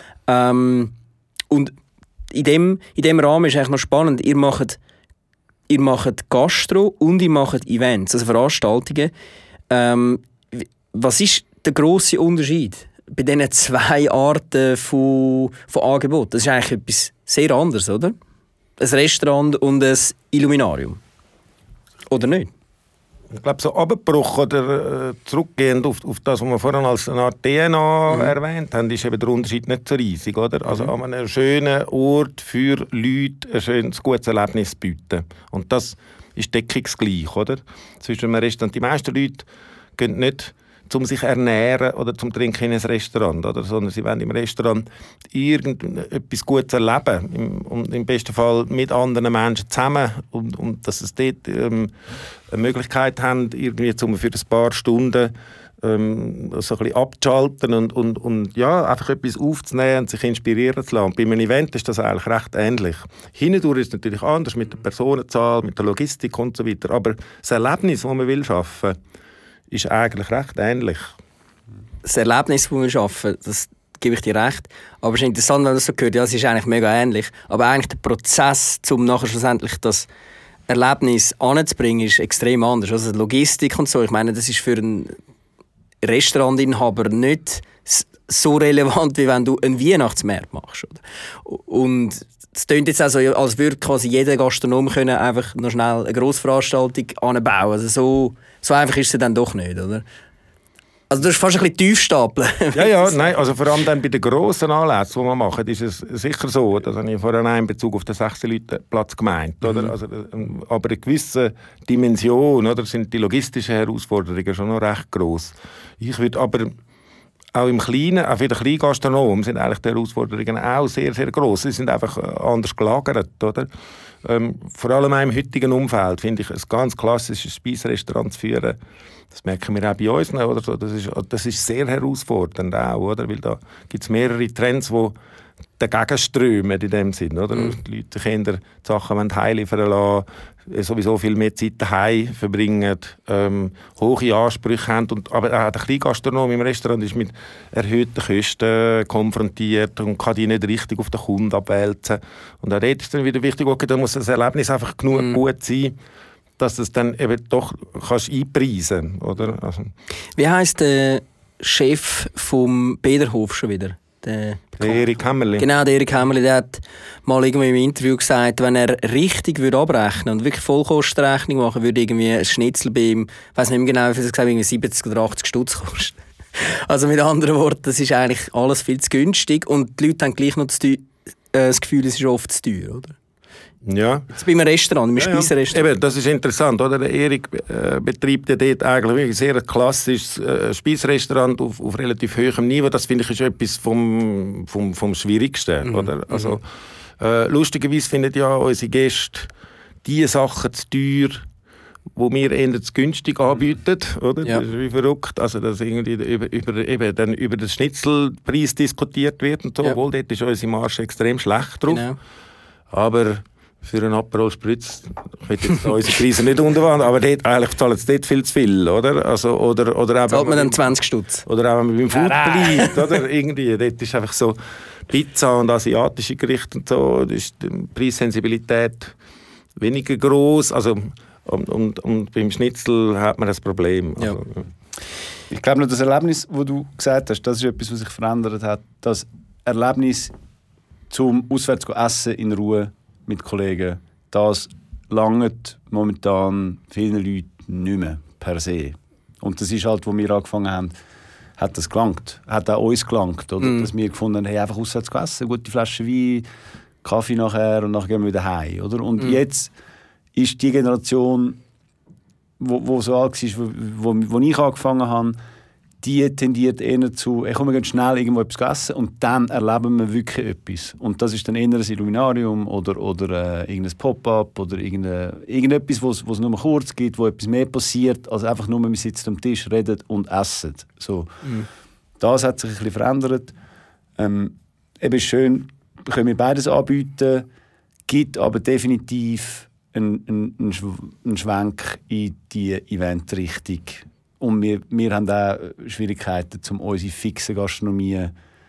Und in dem Rahmen ist eigentlich noch spannend, ihr macht Gastro und ihr macht Events, also Veranstaltungen. Was ist der grosse Unterschied bei diesen zwei Arten von Angeboten? Das ist eigentlich etwas sehr anderes, oder? Ein Restaurant und ein Illuminarium. Oder nicht? Ich glaube, so Abbruch oder zurückgehend auf das, was wir vorhin als eine Art DNA erwähnt haben, ist eben der Unterschied nicht so riesig. Oder? Also an einem schönen Ort für Leute ein schönes, gutes Erlebnis bieten. Und das ist deckungsgleich. Oder? Zwischen einem Restaurant. Die meisten Leute gehen nicht zum sich ernähren oder zum Trinken in ein Restaurant, oder? Sondern sie wollen im Restaurant irgendetwas Gutes erleben. Und im besten Fall mit anderen Menschen zusammen. Und dass es dort eine Möglichkeit haben, irgendwie für ein paar Stunden so ein bisschen abzuschalten und ja, einfach etwas aufzunehmen und sich inspirieren zu lassen. Und bei einem Event ist das eigentlich recht ähnlich. Hindurch ist es natürlich anders mit der Personenzahl, mit der Logistik und so weiter. Aber das Erlebnis, das man will schaffen, ist eigentlich recht ähnlich. Das Erlebnis, das wir schaffen, das gebe ich dir recht. Aber es ist interessant, wenn man das so hört, ja, es ist eigentlich mega ähnlich. Aber eigentlich der Prozess, um nachher schlussendlich das Erlebnis anzubringen, ist extrem anders. Also die Logistik und so, ich meine, das ist für einen Restaurantinhaber nicht so relevant, wie wenn du einen Weihnachtsmarkt machst. Oder? Und es klingt jetzt auch so, als würde quasi jeder Gastronom können einfach noch schnell eine Grossveranstaltung anbauen. Also so einfach ist es dann doch nicht, oder? Also du hast fast ein bisschen tief stapeln. Ja, nein, also vor allem dann bei den grossen Anlässen, die wir machen, ist es sicher so, das habe ich vorhin in Bezug auf den 16-Leute-Platz gemeint, oder? Also, aber in gewisser Dimension, oder, sind die logistischen Herausforderungen schon noch recht gross. Ich würde aber auch im Kleinen, auch für den Kleingastronom, sind eigentlich die Herausforderungen auch sehr, sehr gross. Sie sind einfach anders gelagert, oder? Vor allem im heutigen Umfeld finde ich, ein ganz klassisches Speisrestaurant zu führen, das merken wir auch bei uns, oder so. Das ist sehr herausfordernd auch, oder? Weil da gibt es mehrere Trends, die dagegen strömen in dem Sinn, oder? Die Leute, die Kinder, die Sachen heimliefern lassen, sowieso viel mehr Zeit daheim verbringen, hohe Ansprüche haben. Aber auch der Kleingastronom im Restaurant ist mit erhöhten Kosten konfrontiert und kann die nicht richtig auf den Kunden abwälzen. Und auch dort ist dann wieder wichtig, okay, da muss das Erlebnis einfach genug gut sein, dass du es dann eben doch kannst einpreisen, oder? Also. Wie heisst der Chef vom Bederhof schon wieder? Der Erik Hämmerli. Genau, der Erik Hämmerli, der hat mal irgendwie im Interview gesagt, wenn er richtig würde abrechnen und wirklich Vollkostenrechnung machen würde, irgendwie ein Schnitzel bei ihm, ich weiss nicht mehr genau, wie viel es gesagt, irgendwie 70 oder 80 Stutz kostet. Also mit anderen Worten, das ist eigentlich alles viel zu günstig und die Leute haben gleich noch das Gefühl, es ist oft zu teuer, oder? Ja. Jetzt bei einem Restaurant, einem Speiserestaurant. Eben, das ist interessant, oder? Der Erik betreibt ja dort eigentlich ein sehr klassisches Speisrestaurant auf relativ hohem Niveau. Das finde ich ist etwas vom Schwierigsten, oder? Also, lustigerweise finden ja unsere Gäste die Sachen zu teuer, die wir eher zu günstig anbieten, oder? Ja. Das ist wie verrückt, also dass irgendwie über den Schnitzelpreis diskutiert wird und so, obwohl dort ist unsere Marge extrem schlecht drauf. Genau. Aber für einen Aperol Spritz, ich will jetzt unsere Preise nicht unterwandern, aber dort, eigentlich zahlen sie dort viel zu viel, oder? Also, oder eben, Zahlt man dann 20 Stutz? oder auch wenn man beim Food bleibt, oder? Irgendwie, dort ist einfach so Pizza und asiatische Gerichte und so, da ist die Preissensibilität weniger gross, also und beim Schnitzel hat man das Problem. Ja. Also, Ich glaube noch, das Erlebnis, das du gesagt hast, das ist etwas, was sich verändert hat. Das Erlebnis zum auswärts essen in Ruhe mit Kollegen, das langt momentan vielen Leuten nicht mehr per se. Und das ist halt, wo wir angefangen haben, hat das gelangt. Hat auch uns gelangt. Oder? Dass wir gefunden haben, hey, einfach auswärts essen, gute Flasche Wein, Kaffee nachher und nachher gehen wir wieder heim. Oder? Und jetzt ist die Generation, wo so alt war, wo ich angefangen habe, die tendiert eher zu, ich komme ganz schnell irgendwo etwas essen und dann erleben wir wirklich etwas. Und das ist dann eher ein Illuminarium oder irgendein Pop-up oder irgendetwas, wo es nur kurz gibt, wo etwas mehr passiert, als einfach nur, man sitzt am Tisch, redet und essen. So. Das hat sich ein bisschen verändert. Eben schön, können wir beides anbieten, gibt aber definitiv einen Schwenk in die Eventrichtung. Und wir haben auch Schwierigkeiten, um unsere fixe Gastronomie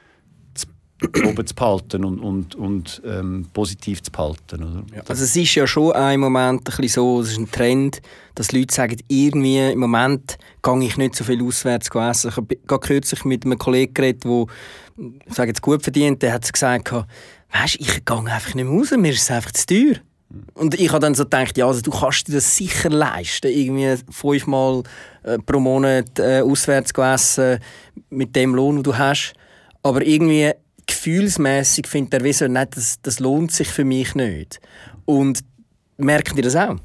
oben zu behalten und positiv zu behalten. Oder? Ja. Also es ist ja schon ein Moment ein bisschen so, es ist ein Trend, dass Leute sagen, irgendwie im Moment gehe ich nicht so viel auswärts essen. Ich habe gerade kürzlich mit einem Kollegen geredet, der, ich sage jetzt, gut verdient, der hat gesagt, weisst, ich gehe einfach nicht mehr raus, mir ist es einfach zu teuer. Und ich habe dann so gedacht, ja, also du kannst dir das sicher leisten, irgendwie 5-mal pro Monat auswärts essen mit dem Lohn, den du hast. Aber irgendwie gefühlsmässig findet der Wieso nicht, das lohnt sich für mich nicht. Und merken die das auch?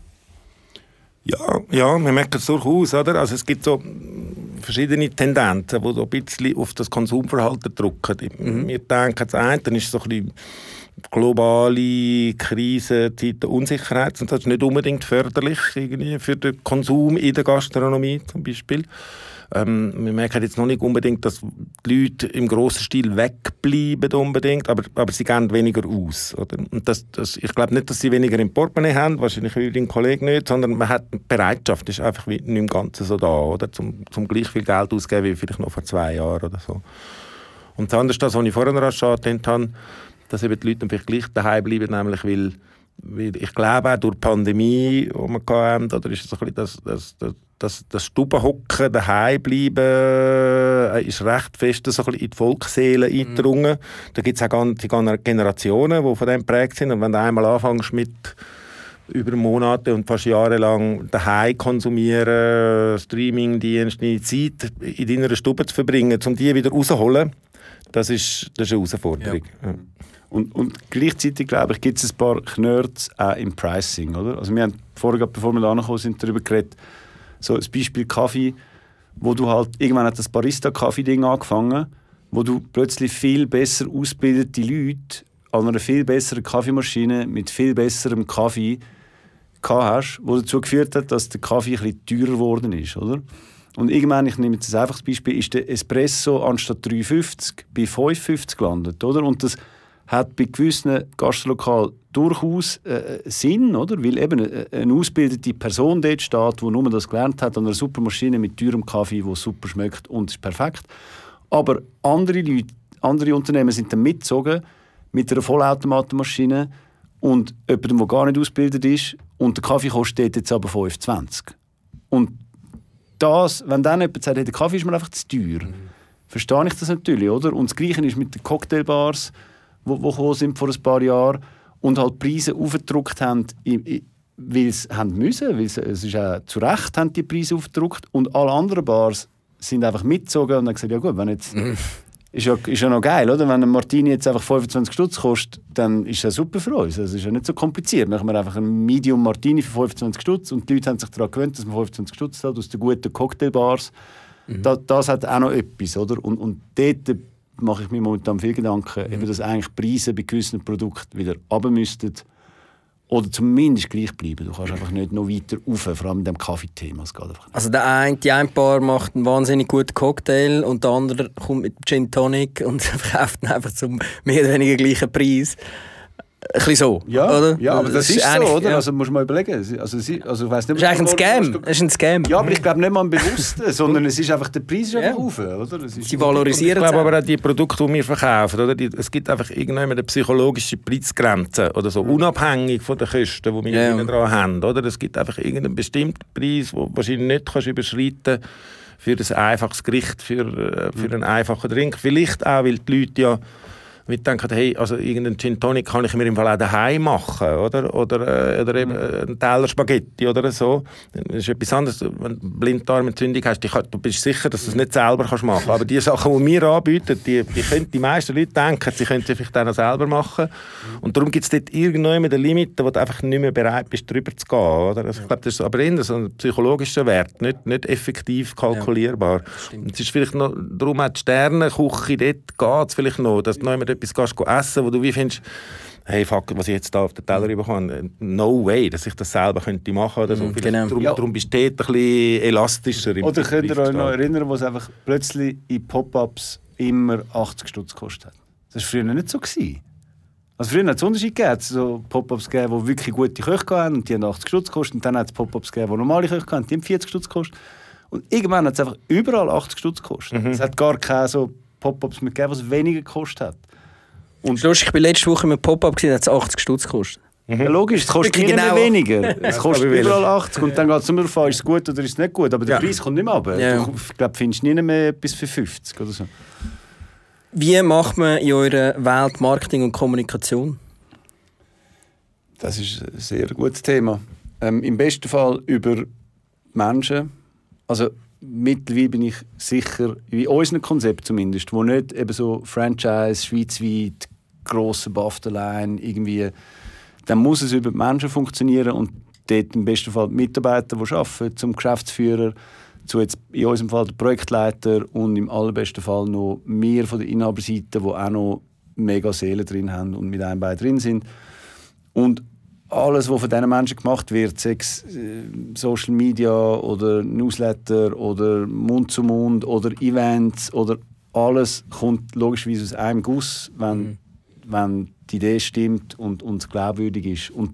Ja, wir merken es durchaus, oder? Also es gibt so verschiedene Tendenzen, die so ein bisschen auf das Konsumverhalten drücken. Wir denken, das eine ist so ein bisschen globale Krise, Zeiten Unsicherheit, und das ist nicht unbedingt förderlich irgendwie für den Konsum in der Gastronomie zum Beispiel. Wir merken jetzt noch nicht unbedingt, dass die Leute im grossen Stil wegbleiben unbedingt, aber sie gehen weniger aus. Oder? Und ich glaube nicht, dass sie weniger im Portemonnaie haben, wahrscheinlich wie dein Kollege nicht, sondern man hat die Bereitschaft, ist einfach nicht im Ganzen so da, oder? Zum gleich viel Geld auszugeben wie vielleicht noch vor 2 Jahren oder so. Und das andere ist das, was ich vorhin angetönt habe, dass eben die Leute vielleicht gleich daheim bleiben, nämlich weil ich glaube auch durch die Pandemie, die wir hatten, oder ist es ein bisschen das Stubenhocken, daheim bleiben, ist recht fest so ein bisschen in die Volksseele eingedrungen. Da gibt es auch ganze Generationen, die von dem geprägt sind. Und wenn du einmal anfängst mit über Monate und fast jahrelang daheim konsumieren, Streamingdienste, die Zeit in deiner Stube zu verbringen, um die wieder rauszuholen, das ist eine Herausforderung. Ja. Und gleichzeitig, glaube ich, gibt es ein paar Knörds auch im Pricing. Oder? Also wir haben vorher, bevor wir da angekommen sind, darüber geredet, so ein Beispiel Kaffee, wo du halt, irgendwann hat das Barista-Kaffee-Ding angefangen, wo du plötzlich viel besser ausgebildete Leute an einer viel besseren Kaffeemaschine mit viel besserem Kaffee gehabt hast, was dazu geführt hat, dass der Kaffee ein bisschen teurer geworden ist. Oder? Und irgendwann, ich nehme jetzt ein einfaches Beispiel, ist der Espresso anstatt 3,50 bei 5,50 gelandet. Oder? Und das hat bei gewissen Gastrolokalen durchaus Sinn, oder? Weil eben eine ausgebildete Person dort steht, die nur das gelernt hat, an einer super Maschine mit teurem Kaffee, der super schmeckt und ist perfekt. Aber andere Leute, andere Unternehmen sind dann mitgezogen mit einer Vollautomatenmaschine und jemandem, der gar nicht ausgebildet ist, und der Kaffee kostet jetzt aber 5,20. Und das, wenn dann jemand sagt, hey, der Kaffee ist mir einfach zu teuer, verstehe ich das natürlich, oder? Und das Gleiche ist mit den Cocktailbars, die gekommen sind vor ein paar Jahren und halt Preise aufgedruckt haben, weil sie haben müssen, weil es ist auch zu Recht haben die Preise aufgedruckt, und alle anderen Bars sind einfach mitgezogen und haben gesagt, ja gut, wenn jetzt ist ja noch geil, oder? Wenn ein Martini jetzt einfach 25 Stutz kostet, dann ist das super für uns. Das ist ja nicht so kompliziert. Machen wir einfach einen Medium Martini für 25 Stutz und die Leute haben sich daran gewöhnt, dass man 25 Stutz hat aus den guten Cocktailbars. Das hat auch noch etwas, oder? Und dort mache ich mir momentan viel Gedanken, eben, dass eigentlich Preise bei gewissen Produkten wieder runter müssten oder zumindest gleich bleiben. Du kannst einfach nicht noch weiter rauf, vor allem mit dem Kaffeethema. Es geht einfach nicht. Also die ein Paar macht einen wahnsinnig guten Cocktail und der andere kommt mit Gin Tonic und verkauft ihn einfach zum mehr oder weniger gleichen Preis. Ein bisschen so, ja, oder? Ja, aber das ist so, oder? Ja. Also musst du mal überlegen. Also ich weiss nicht, das ist eigentlich ein Scam. Ja, aber ich glaube nicht mal ein Bewussten, sondern es ist einfach, der Preis ist einfach rauf, oder? Sie valorisieren es. Ich glaube aber auch die Produkte, die wir verkaufen, oder? Es gibt einfach irgendwann eine psychologische Preisgrenze oder so, unabhängig von den Kosten, die wir dran haben, oder? Es gibt einfach irgendeinen bestimmten Preis, den du wahrscheinlich nicht kannst überschreiten für ein einfaches Gericht, für einen einfachen Drink. Vielleicht auch, weil die Leute ja denken, hey, also irgendeinen Gin Tonic kann ich mir im Fall auch daheim machen, oder eben einen Teller Spaghetti oder so. Das ist etwas anderes. Wenn du Blinddarmentzündung hast, du bist sicher, dass du es nicht selber machen kannst. Aber die Sachen, die wir anbieten, die können die meisten Leute denken, sie können sie vielleicht auch noch selber machen. Und darum gibt es dort irgendwann eine Limite, wo du einfach nicht mehr bereit bist, drüber zu gehen. Oder? Also ich glaube, das ist aber eher so ein psychologischer Wert, nicht effektiv kalkulierbar. Und es ist vielleicht noch, darum auch die Sternenküche, dort geht es vielleicht noch, dass du noch etwas essen, wo du wie findest, hey, fuck, was ich jetzt da auf den Teller bekomme, no way, dass ich das selber könnte machen oder so. Genau. Darum bist du dort ein bisschen elastischer. Oder könnt ihr euch noch erinnern, wo es einfach plötzlich in Pop-Ups immer 80 Stutz gekostet hat? Das war früher nicht so. Also früher hat es Unterschied gegeben. So Pop-Ups gegeben, die wirklich gute Köche hatten und die haben 80 Stutz gekostet. Und dann hat es Pop-Ups gegeben, die normale Köche hatten, die haben 40 Stutz gekostet. Und irgendwann hat es einfach überall 80 Stutz gekostet. Es hat gar keine so Pop-Ups mehr gegeben, was weniger gekostet hat. Und lustig, ich war letzte Woche mit Pop-Up gesehen, hat es 80 Stutz gekostet. Ja, logisch, es kostet nie mehr weniger. Es kostet überall 80 und dann geht es immer darauf an, ist es gut oder ist es nicht gut. Aber der Preis kommt nicht mehr runter. Ja. Ich glaube, du findest nie mehr etwas für 50 oder so. Wie macht man in eurer Welt Marketing und Kommunikation? Das ist ein sehr gutes Thema. Im besten Fall über Menschen. Also mittlerweile bin ich sicher, wie unser Konzept zumindest, wo nicht eben so Franchise, schweizweit, grosse Bafterline, irgendwie, dann muss es über die Menschen funktionieren und dort im besten Fall die Mitarbeiter, die arbeiten, zum Geschäftsführer, zu jetzt in unserem Fall der Projektleiter und im allerbesten Fall noch wir von der Inhaberseite, die auch noch mega Seelen drin haben und mit einem Bein drin sind. Und alles, was von diesen Menschen gemacht wird, sei es Social Media oder Newsletter oder Mund zu Mund oder Events oder alles kommt logischerweise aus einem Guss, wenn die Idee stimmt und glaubwürdig ist. Und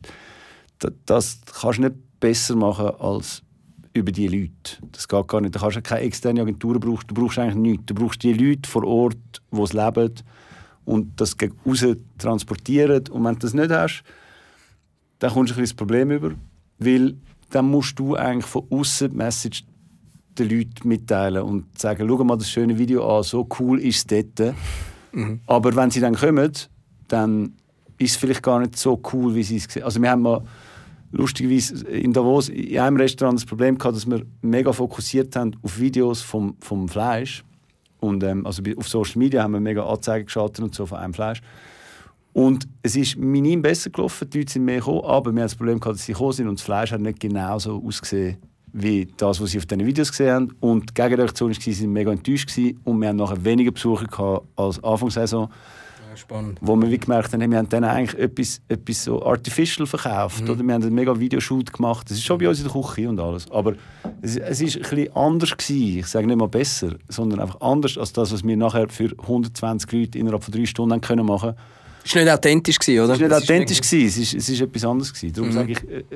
das kannst du nicht besser machen als über die Leute. Das geht gar nicht. Du kannst keine externe Agentur brauchen. Du brauchst eigentlich nichts. Du brauchst die Leute vor Ort, die es leben und das gegen raus transportieren. Und wenn du das nicht hast, dann kommst du ein bisschen das Problem über, weil dann musst du eigentlich von außen die Message den Leuten mitteilen und sagen, schau mal das schöne Video an, so cool ist es dort. Aber wenn sie dann kommen, dann ist es vielleicht gar nicht so cool, wie sie es gesehen haben. Also wir haben mal lustigerweise in Davos in einem Restaurant das Problem gehabt, dass wir mega fokussiert haben auf Videos vom Fleisch. Und also auf Social Media haben wir mega Anzeigen geschaltet und so von einem Fleisch. Und es ist minim besser gelaufen, die Leute sind mehr gekommen, aber wir haben das Problem gehabt, dass sie gekommen sind und das Fleisch hat nicht genauso ausgesehen wie das, was sie auf diesen Videos gesehen haben. Und die Gegenreaktion war, sie waren mega enttäuscht und wir haben nachher weniger Besucher gehabt als Anfangssaison. Ja, spannend. Wo wir gemerkt haben, wir haben dann eigentlich etwas so artificial verkauft. Oder wir haben einen mega Videoshoot gemacht. Das ist schon bei uns in der Küche und alles. Aber es war ein bisschen anders gewesen. Ich sage nicht mal besser, sondern einfach anders als das, was wir nachher für 120 Leute innerhalb von 3 Stunden können machen konnten. Es war nicht authentisch, oder? Es war nicht authentisch, es war etwas anderes. Darum sage ich,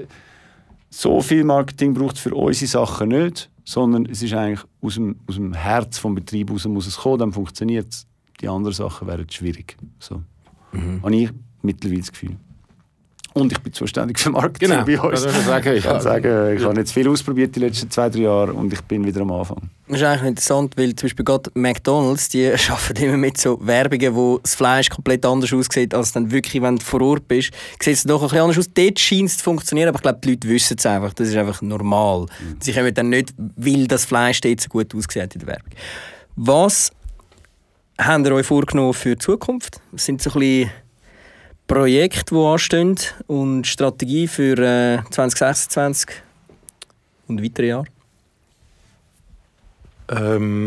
so viel Marketing braucht es für unsere Sachen nicht, sondern es ist eigentlich aus dem Herz des Betriebs raus muss es kommen, dann funktioniert es. Die anderen Sachen wären schwierig. So. Habe ich mittlerweile das Gefühl. Und ich bin zuständig für Marketing bei uns. Ich kann sagen, ich habe jetzt viel ausprobiert die letzten 2-3 Jahre und ich bin wieder am Anfang. Das ist eigentlich interessant, weil zum Beispiel gerade McDonald's, die arbeiten immer mit so Werbungen, wo das Fleisch komplett anders aussieht, als dann wirklich, wenn du vor Ort bist. Sieht es doch ein bisschen anders aus. Dort scheint es zu funktionieren, aber ich glaube, die Leute wissen es einfach. Das ist einfach normal. Sie kommen dann nicht, weil das Fleisch dort so gut aussieht in der Werbung. Was habt ihr euch vorgenommen für die Zukunft? Was sind so ein bisschen Projekte, die anstehen und Strategie für 2026 und weitere Jahre? Wir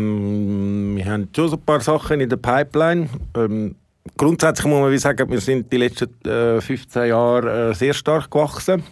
haben schon so ein paar Sachen in der Pipeline. Grundsätzlich muss man sagen, wir sind die letzten 15 Jahre sehr stark gewachsen.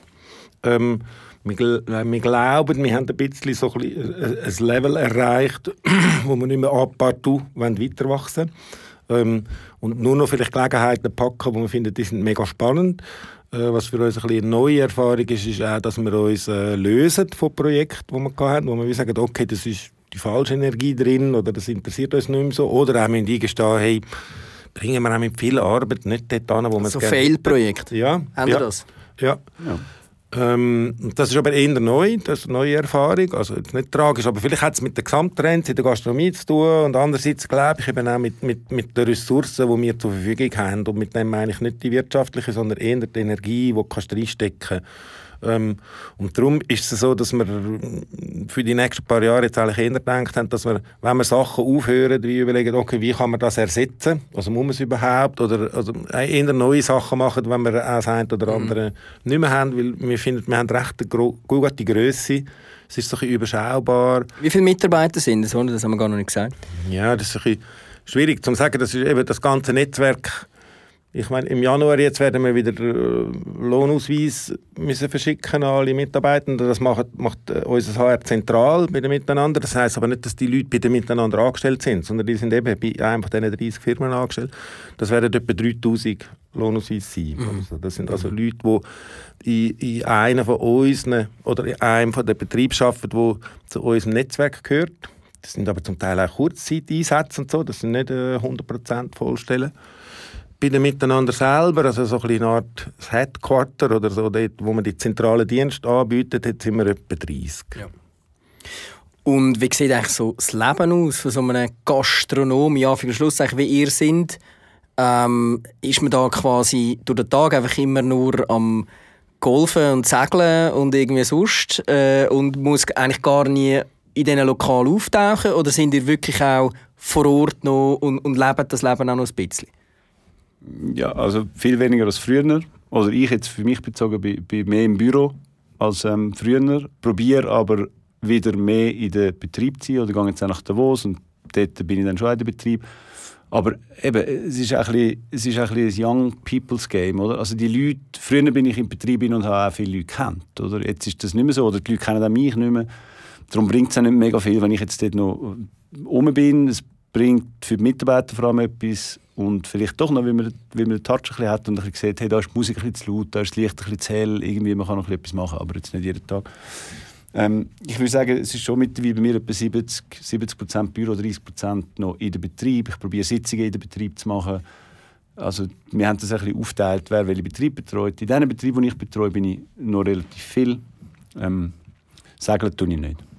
Wir glauben, wir haben ein bisschen so ein Level erreicht, wo wir nicht mehr partout weiter wachsen wollen. Und nur noch vielleicht Gelegenheiten packen, wo wir finden, die sind mega spannend. Was für uns ein bisschen eine neue Erfahrung ist, ist auch, dass wir uns lösen von Projekten, die wir hatten, wo wir sagen, okay, das ist die falsche Energie drin oder das interessiert uns nicht mehr so. Oder auch müssen eingestehen, hey, bringen wir auch mit viel Arbeit nicht dort an, wo wir so Fail-Projekte? Ja. Haben ihr das? Ja. Das ist aber eher neu, das ist eine neue Erfahrung, also jetzt nicht tragisch, aber vielleicht hat es mit den Gesamttrends in der Gastronomie zu tun und andererseits glaube ich eben auch mit den Ressourcen, die wir zur Verfügung haben, und mit dem meine ich nicht die wirtschaftliche, sondern eher die Energie, die du reinstecken kannst. Und darum ist es so, dass wir für die nächsten paar Jahre jetzt eigentlich eher gedacht haben, dass wir, wenn wir Sachen aufhören, wie überlegen, okay, wie kann man das ersetzen? Also muss man es überhaupt? Oder also eher neue Sachen machen, wenn wir auch das eine oder andere nicht mehr haben, weil wir finden, wir haben recht eine gute Grösse. Es ist so ein bisschen überschaubar. Wie viele Mitarbeiter sind das? Das haben wir gar noch nicht gesagt. Ja, das ist ein bisschen schwierig zu sagen. Das ist eben das ganze Netzwerk. Ich meine, im Januar jetzt werden wir wieder Lohnausweis müssen verschicken an alle Mitarbeitenden. Das macht unser HR zentral bei den Miteinander. Das heisst aber nicht, dass die Leute bei den Miteinander angestellt sind, sondern die sind eben bei einem von diesen 30 Firmen angestellt. Das werden etwa 3000 Lohnausweise sein. Also das sind also Leute, die in einem von uns oder in einem von den Betrieben arbeiten, der zu unserem Netzwerk gehört. Das sind aber zum Teil auch Kurzzeiteinsätze und so. Das sind nicht 100% Vollstellen. Bei den Miteinander selber, also so eine Art Headquarter oder so, dort, wo man die zentralen Dienste anbietet, jetzt sind wir etwa 30. Ja. Und wie sieht eigentlich so das Leben aus von so einem Gastronom, ja, für den Schluss, wie ihr seid? Ist man da quasi durch den Tag einfach immer nur am Golfen und Segeln und irgendwie sonst und muss eigentlich gar nie in diesen Lokalen auftauchen? Oder sind ihr wirklich auch vor Ort noch und lebt das Leben auch noch ein bisschen? Ja, also viel weniger als früher. Oder ich jetzt für mich bezogen bin mehr im Büro als früher. Probiere aber wieder mehr in den Betrieb zu sein. Oder gehe jetzt auch nach Davos und dort bin ich dann schon in den Betrieb. Aber eben, es ist ein Young People's Game, oder? Also die Leute, früher bin ich im Betrieb und habe auch viele Leute gekannt, oder? Jetzt ist das nicht mehr so, oder die Leute kennen auch mich nicht mehr. Darum bringt es auch nicht mega viel, wenn ich jetzt dort noch rum bin. Es bringt für die Mitarbeiter vor allem etwas und vielleicht doch noch, weil man den Touch ein bisschen hat und ein bisschen sieht, hey, da ist die Musik ein bisschen zu laut, da ist das Licht ein bisschen zu hell, irgendwie man kann noch etwas machen, aber jetzt nicht jeden Tag. Ich würde sagen, es ist schon mittlerweile bei mir etwa 70% Büro, 30% noch in den Betrieb. Ich probiere Sitzungen in den Betrieb zu machen. Also wir haben das ein bisschen aufgeteilt, wer welchen Betrieb betreut. In diesen Betrieben, die ich betreue, bin ich noch relativ viel. Segeln tue ich nicht.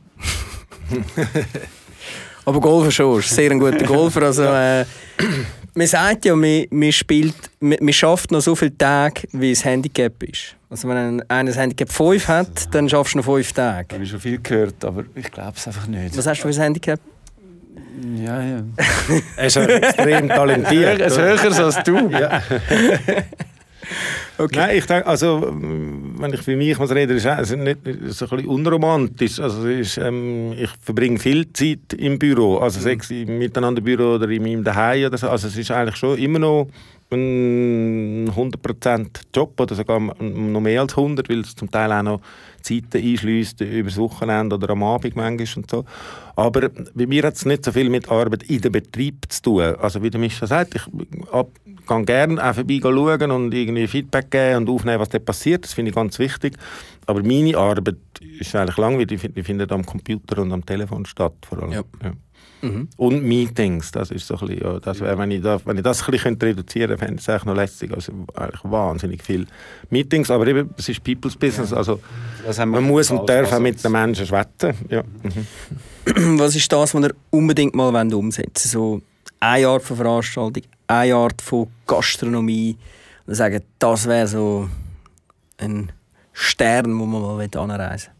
Aber Golfer schon, ist sehr ein guter Golfer. Also, man sagt ja, man schafft noch so viele Tage, wie das Handicap ist. Also wenn einer das Handicap 5 hat, dann schaffst du noch 5 Tage. Das habe ich schon viel gehört, aber ich glaube es einfach nicht. Was hast du für ein Handicap? Ja. Er ist extrem talentiert. Es höher als du. Ja. Okay. Nein, ich denke, also, wenn ich für mich muss reden, ist es nicht so ein bisschen unromantisch. Also, ich verbringe viel Zeit im Büro, also sei es im Miteinanderbüro oder in meinem Zuhause oder so. Also es ist eigentlich schon immer noch ein 100% Job oder sogar noch mehr als 100, weil es zum Teil auch noch Zeiten einschliesst über das Wochenende oder am Abend manchmal und so. Aber bei mir hat es nicht so viel mit Arbeit in den Betrieb zu tun. Also wie der Mischa sagt, ich kann gerne auch vorbei schauen und irgendwie Feedback geben und aufnehmen, was da passiert. Das finde ich ganz wichtig. Aber meine Arbeit ist eigentlich langweilig. Die findet am Computer und am Telefon statt. Vor allem. Ja. Ja. Mhm. Und Meetings, das ist so ein bisschen, ja, das wäre, wenn ich das ein bisschen reduzieren könnte, fände ich es eigentlich noch lästig. Also eigentlich wahnsinnig viele Meetings, aber eben, es ist People's Business, also man muss und darf auch mit den Menschen schwätzen. Ja. Mhm. Was ist das, was ihr unbedingt mal umsetzen wollt? So eine Art von Veranstaltung, eine Art von Gastronomie und sagen, das wäre so ein Stern, wo man mal anreisen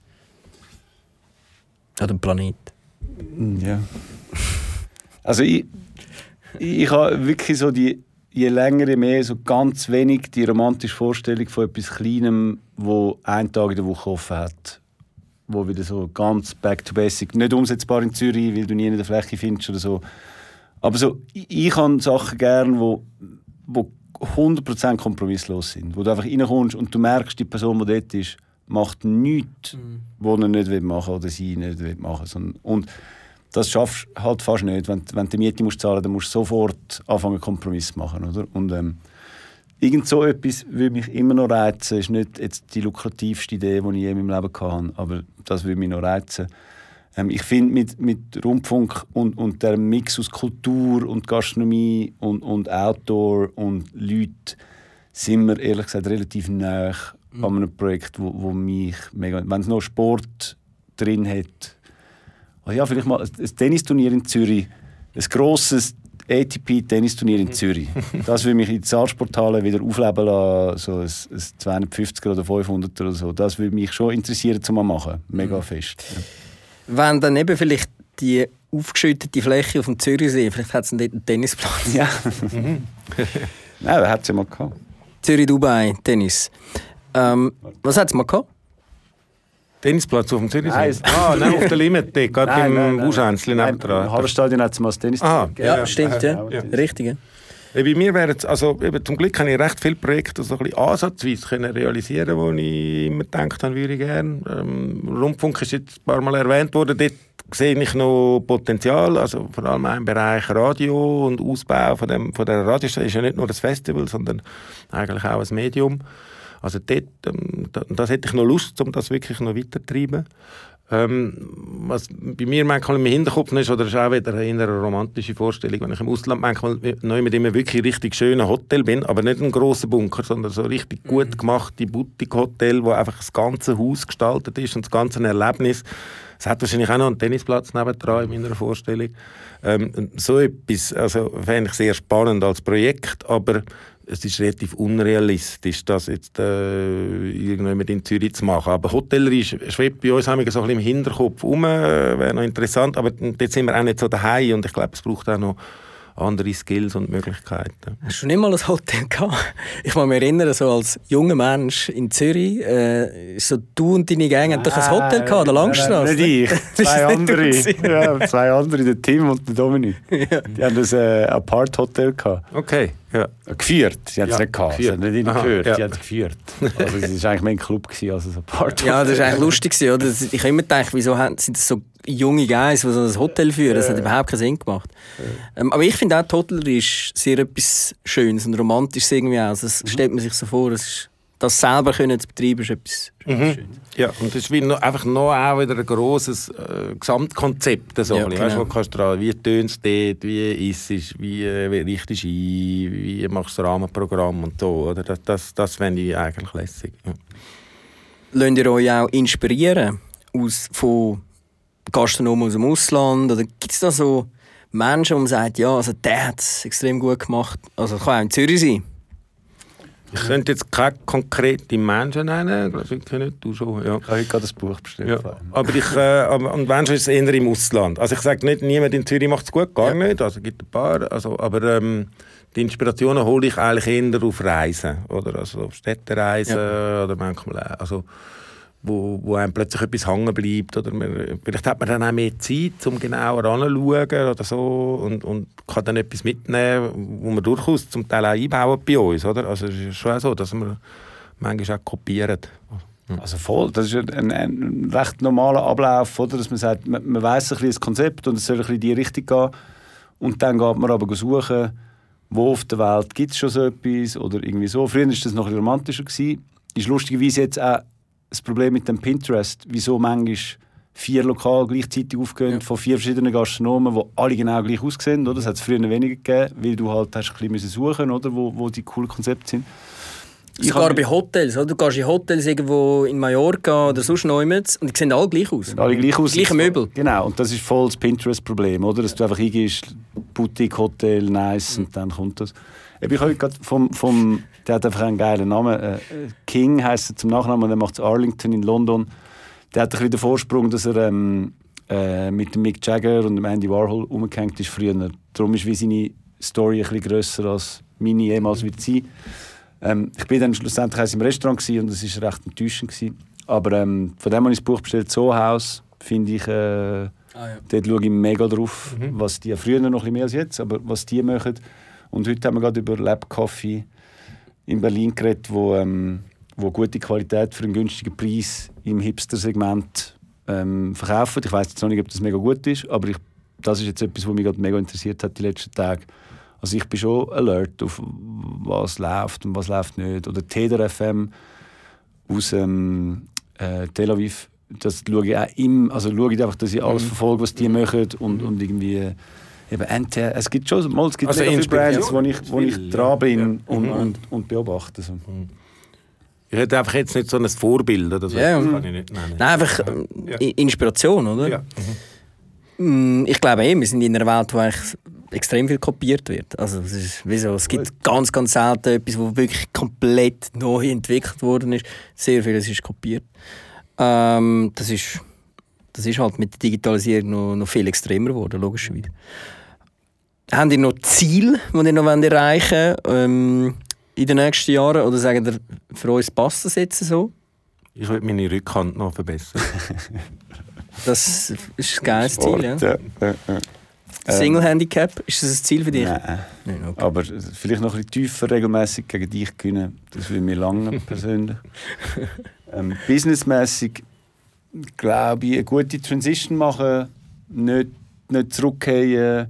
will. Oder ein Planet. Ja. Also ich ich habe wirklich so je länger, je mehr, so ganz wenig die romantische Vorstellung von etwas Kleinem, wo einen Tag in der Woche offen hat. Wo wieder so ganz back to basic, nicht umsetzbar in Zürich, weil du nie in der Fläche findest oder so. Aber so, ich habe Sachen gerne, wo 100% kompromisslos sind. Wo du einfach reinkommst und du merkst, die Person, die dort ist, macht nichts, was er nicht machen will oder sie nicht machen will. Und das schaffst du halt fast nicht. Wenn du die Miete musst zahlen musst, dann musst du sofort anfangen, einen Kompromiss zu machen. Oder? Und irgend so etwas würde mich immer noch reizen. Das ist nicht jetzt die lukrativste Idee, die ich je in meinem Leben hatte, aber das würde mich noch reizen. Ich finde, mit Rundfunk und der Mix aus Kultur und Gastronomie und Outdoor und Leuten sind wir ehrlich gesagt relativ nah an einem Projekt, wo mich mega... Wenn es noch Sport drin hat... Oh ja, vielleicht mal ein Tennisturnier in Zürich. Ein grosses ATP-Tennisturnier in Zürich. Das will mich in die Saalsporthalle wieder aufleben lassen, so ein 250er oder 500er oder so. Das würde mich schon interessieren, zu machen. Mega fest. Ja. Wenn dann eben vielleicht die aufgeschüttete Fläche auf dem Zürichsee, vielleicht hat es dort einen Tennisplatz. Ja. Nein, da hat es ja mal gehabt. Zürich-Dubai, Tennis. Was hat es mal gehabt? Tennisplatz auf dem Zürichsee? Nein, auf der Limite, gerade im Buschhänzli nebendran. Im Hallenstadion hat es mal das Tennis. Ja, stimmt, ja. Richtig. Ja. Bei mir wäre es, also eben, zum Glück habe ich recht viele Projekte so ein bisschen ansatzweise realisieren, wo ich immer gedacht habe, würde ich gerne. Rundfunk ist jetzt ein paar Mal erwähnt worden, dort sehe ich noch Potenzial, also vor allem im Bereich Radio und Ausbau von der Radiostation ist ja nicht nur das Festival, sondern eigentlich auch ein Medium. Also dort, das hätte ich noch Lust, um das wirklich noch weiterzutreiben. Was bei mir manchmal im Hinterkopf ist, oder ist auch wieder eine romantische Vorstellung, wenn ich im Ausland manchmal neu mit einem wirklich richtig schönen Hotel bin, aber nicht ein grosser Bunker, sondern so richtig gut gemachte Boutique-Hotel, wo einfach das ganze Haus gestaltet ist und das ganze Erlebnis. Es hat wahrscheinlich auch noch einen Tennisplatz nebendran in meiner Vorstellung. So etwas also, fände ich sehr spannend als Projekt, aber es ist relativ unrealistisch, das jetzt irgendjemand in Zürich zu machen. Aber Hotellerie schwebt bei uns so ein bisschen im Hinterkopf rum, wäre noch interessant, aber dort sind wir auch nicht so daheim und ich glaube, es braucht auch noch andere Skills und Möglichkeiten. Hast du nicht mal ein Hotel gehabt? Ich kann mich erinnern, so als junger Mensch in Zürich, so du und deine Gang haben doch ein Hotel gehabt, an der Langstrasse. Nicht ich, zwei andere. Ja, zwei andere, der Tim und der Dominik. Ja. Die haben ein Apart-Hotel gehabt. Okay, ja. Geführt, sie haben es nicht gehabt, sie haben nicht gehört, ja. sie haben es geführt. Also es war eigentlich mehr ein Club als ein Apart-Hotel. Ja, das war eigentlich lustig, oder? Ich habe immer gedacht, wieso sind das so junge Guys, die so ein Hotel führen? Das hat überhaupt keinen Sinn gemacht. Aber ich finde auch, die Hotellerie ist sehr etwas Schönes und Romantisches irgendwie auch. Das stellt man sich so vor, das selber zu betreiben, ist etwas Schönes. Ja, und das ist wie einfach noch auch wieder ein grosses Gesamtkonzept. So. Ja, genau. Weißt du, kannst dran, wie tönst du dort, wie isst es, wie richtest du ein, wie machst du das Rahmenprogramm und so. Oder? Das fände ich eigentlich lässig. Ja. Lasst ihr euch auch inspirieren von Gastronomen aus dem Ausland? Oder gibt es da so Menschen, wo man sagt, ja, also der hat es extrem gut gemacht? Also kann auch in Zürich sein. Ich könnte jetzt keine konkreten Menschen nennen, glaube ich nicht, du schon. Ja. Ich habe heute gerade ein Buch bestellt. Ja. Aber und wenn schon ist es eher im Ausland. Also ich sage nicht, niemand in Zürich macht es gut, gar nicht. Also es gibt ein paar. Also, aber die Inspirationen hole ich eigentlich eher auf Reisen, oder also auf Städtereisen oder manchmal also wo einem plötzlich etwas hängen bleibt. Oder vielleicht hat man dann auch mehr Zeit, um genauer anzuschauen oder so und kann dann etwas mitnehmen, wo man durchaus zum Teil auch einbauen bei uns. Oder? Also es ist schon so, dass man manchmal auch kopiert. Also voll, das ist ein recht normaler Ablauf, oder? Dass man sagt, man weiss ein bisschen das Konzept und es soll ein bisschen in die Richtung gehen und dann geht man aber suchen, wo auf der Welt gibt es schon so etwas oder irgendwie so. Früher war das noch ein bisschen romantischer. Ist lustigerweise jetzt auch das Problem mit dem Pinterest, wieso manchmal 4 Lokale gleichzeitig aufgehen von 4 verschiedenen Gastronomen, die alle genau gleich aussehen. Oder? Das hat es früher weniger gegeben, weil du halt hast ein bisschen suchen musst, wo die coolen Konzepte sind. Sogar bei Hotels, oder? Du gehst in Hotels irgendwo in Mallorca oder sonst nirgends und die sehen alle gleich aus. Alle gleich aus. Gleiche Möbel. Genau, und das ist voll das Pinterest-Problem, oder? Dass du einfach eingehst, Boutique, Hotel, nice, und dann kommt das. Ich habe gerade der hat einfach einen geilen Namen. King heisst er zum Nachnamen, und er macht es Arlington in London. Der hat ein bisschen den Vorsprung, dass er mit dem Mick Jagger und dem Andy Warhol umgehängt ist früher. Darum ist wie seine Story ein bisschen grösser als meine jemals wird sein. Ich bin dann schlussendlich im Restaurant gewesen, und es war recht enttäuschend gewesen. Aber von dem habe ich das Buch bestellt, Zoohaus, finde ich, dort schaue ich mega drauf, was die, früher noch ein bisschen mehr als jetzt, aber was die machen. Und heute haben wir gerade über Lab Coffee in Berlin geredet, wo gute Qualität für einen günstigen Preis im Hipster-Segment verkaufen. Ich weiss jetzt noch nicht, ob das mega gut ist, aber das ist jetzt etwas, was mich gerade mega interessiert hat die letzten Tage. Also ich bin schon alert auf was läuft und was läuft nicht. Oder TEDR FM aus Tel Aviv. Das schaue ich auch schaue ich einfach, dass ich alles verfolge, was die machen und irgendwie eben NTR. Es gibt schon mega viele Brands, wo ich dran bin und beobachte. So. Ich hätte einfach jetzt nicht so ein Vorbild oder so. Ja, kann ich nicht nennen. Nein, einfach Inspiration, oder? Ja. Ich glaube wir sind in einer Welt, wo eigentlich extrem viel kopiert wird. Also es gibt ganz, ganz selten etwas, wo wirklich komplett neu entwickelt worden ist. Sehr vieles ist kopiert. Das ist halt mit der Digitalisierung noch viel extremer geworden, logischerweise. Habt ihr noch Ziele, die ihr noch erreichen wollt in den nächsten Jahren? Oder sagt ihr, für uns passt das jetzt so? Ich will meine Rückhand noch verbessern. Das ist ein geiles Ziel, ja? Single-Handicap, ist das ein Ziel für dich? Nein. Okay. Aber vielleicht noch ein bisschen tiefer regelmäßig gegen dich gewinnen. Das will mir lange persönlich. Businessmäßig glaube ich, eine gute Transition machen, nicht zurückgehen,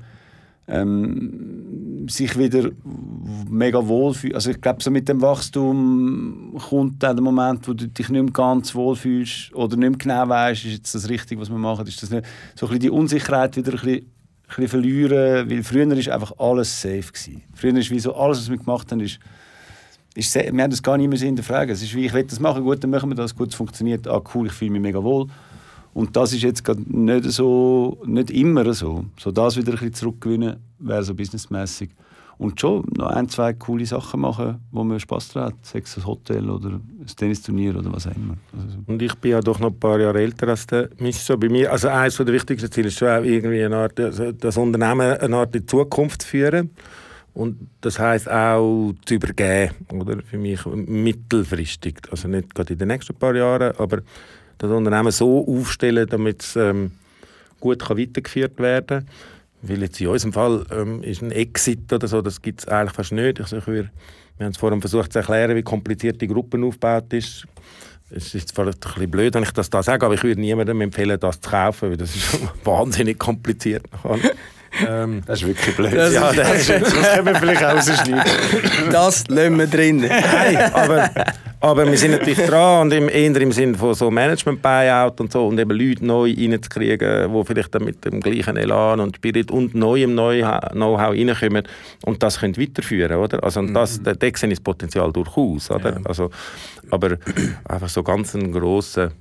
sich wieder mega wohlfühlen. Also ich glaube, so mit dem Wachstum kommt dann der Moment, wo du dich nicht mehr ganz wohlfühlst oder nicht mehr genau weißt, ist jetzt das richtig, was wir machen, ist das nicht. So ein bisschen die Unsicherheit wieder ein bisschen verlieren, weil früher war einfach alles safe gewesen. Früher ist wie so alles, was wir gemacht haben, wir haben das gar nicht mehr hinterfragen. Es ist wie, ich will das machen, gut, dann machen wir das, gut, es funktioniert, cool, ich fühle mich mega wohl. Und das ist jetzt gerade nicht immer so. So das wieder ein bisschen zurückgewinnen, wäre so businessmäßig. Und schon noch 1, 2 coole Sachen machen, wo man Spass dran hat. Sei es ein Hotel oder ein Tennisturnier oder was auch immer. Also, und ich bin ja doch noch ein paar Jahre älter als der Micho. Bei mir, also eines der wichtigsten Ziele ist schon auch irgendwie eine Art, das Unternehmen eine Art in die Zukunft zu führen. Und das heisst auch zu übergeben, oder? Für mich mittelfristig. Also nicht gerade in den nächsten paar Jahren, aber das Unternehmen so aufstellen, damit es gut weitergeführt werden kann. Weil jetzt in unserem Fall ist ein Exit oder so, das gibt es eigentlich fast nicht. Wir haben es vorhin versucht zu erklären, wie kompliziert die Gruppe aufgebaut ist. Es ist zwar ein bisschen blöd, wenn ich das da sage, aber ich würde niemandem empfehlen, das zu kaufen, weil das ist wahnsinnig kompliziert. das ist wirklich blöd. Das können wir vielleicht rausschneiden. Das lassen wir drin. Nein, aber wir sind natürlich dran, und eher im Sinne von so Management-Buyout und so, und eben Leute neu reinzukriegen, die vielleicht dann mit dem gleichen Elan und Spirit und neuem Know-how reinkommen und das können weiterführen, oder? Also, und das, da sehe ich das Potenzial durchaus, oder? Ja. Also, aber einfach so ganz einen grossen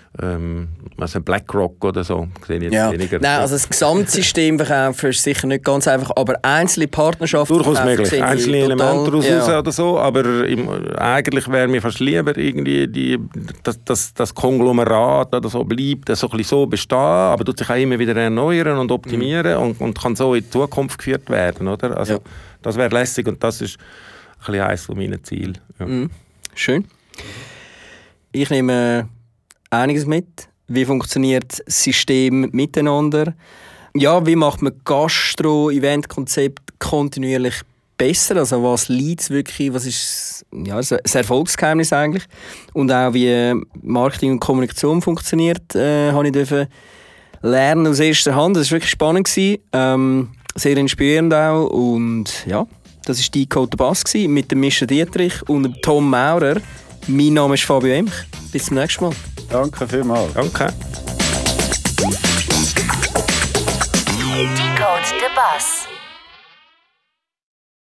also BlackRock oder so, sehe ich jetzt weniger. Nein, also das Gesamtsystem verkaufen ist sicher nicht ganz einfach, aber einzelne Partnerschaften durchaus möglich, einzelne Elemente daraus oder so, aber eigentlich wäre mir fast lieber irgendwie das Konglomerat oder so bleibt, so ein bisschen so bestehen, aber tut sich auch immer wieder erneuern und optimieren und kann so in die Zukunft geführt werden, oder? Also das wäre lässig und das ist ein bisschen eines von meinen Zielen. Ja. Schön. Ich nehme einiges mit. Wie funktioniert das System miteinander? Ja, wie macht man Gastro-Event-Konzept kontinuierlich besser? Also was liegt es wirklich? Was ist das Erfolgsgeheimnis eigentlich? Und auch wie Marketing und Kommunikation funktioniert, habe ich lernen aus erster Hand. Das war wirklich spannend. Sehr inspirierend auch. Und ja, das war Decode the Bus mit dem Mischa Dietrich und dem Tom Maurer. Mein Name ist Fabio Emch. Bis zum nächsten Mal. Danke vielmals. Danke. Decode the Bus.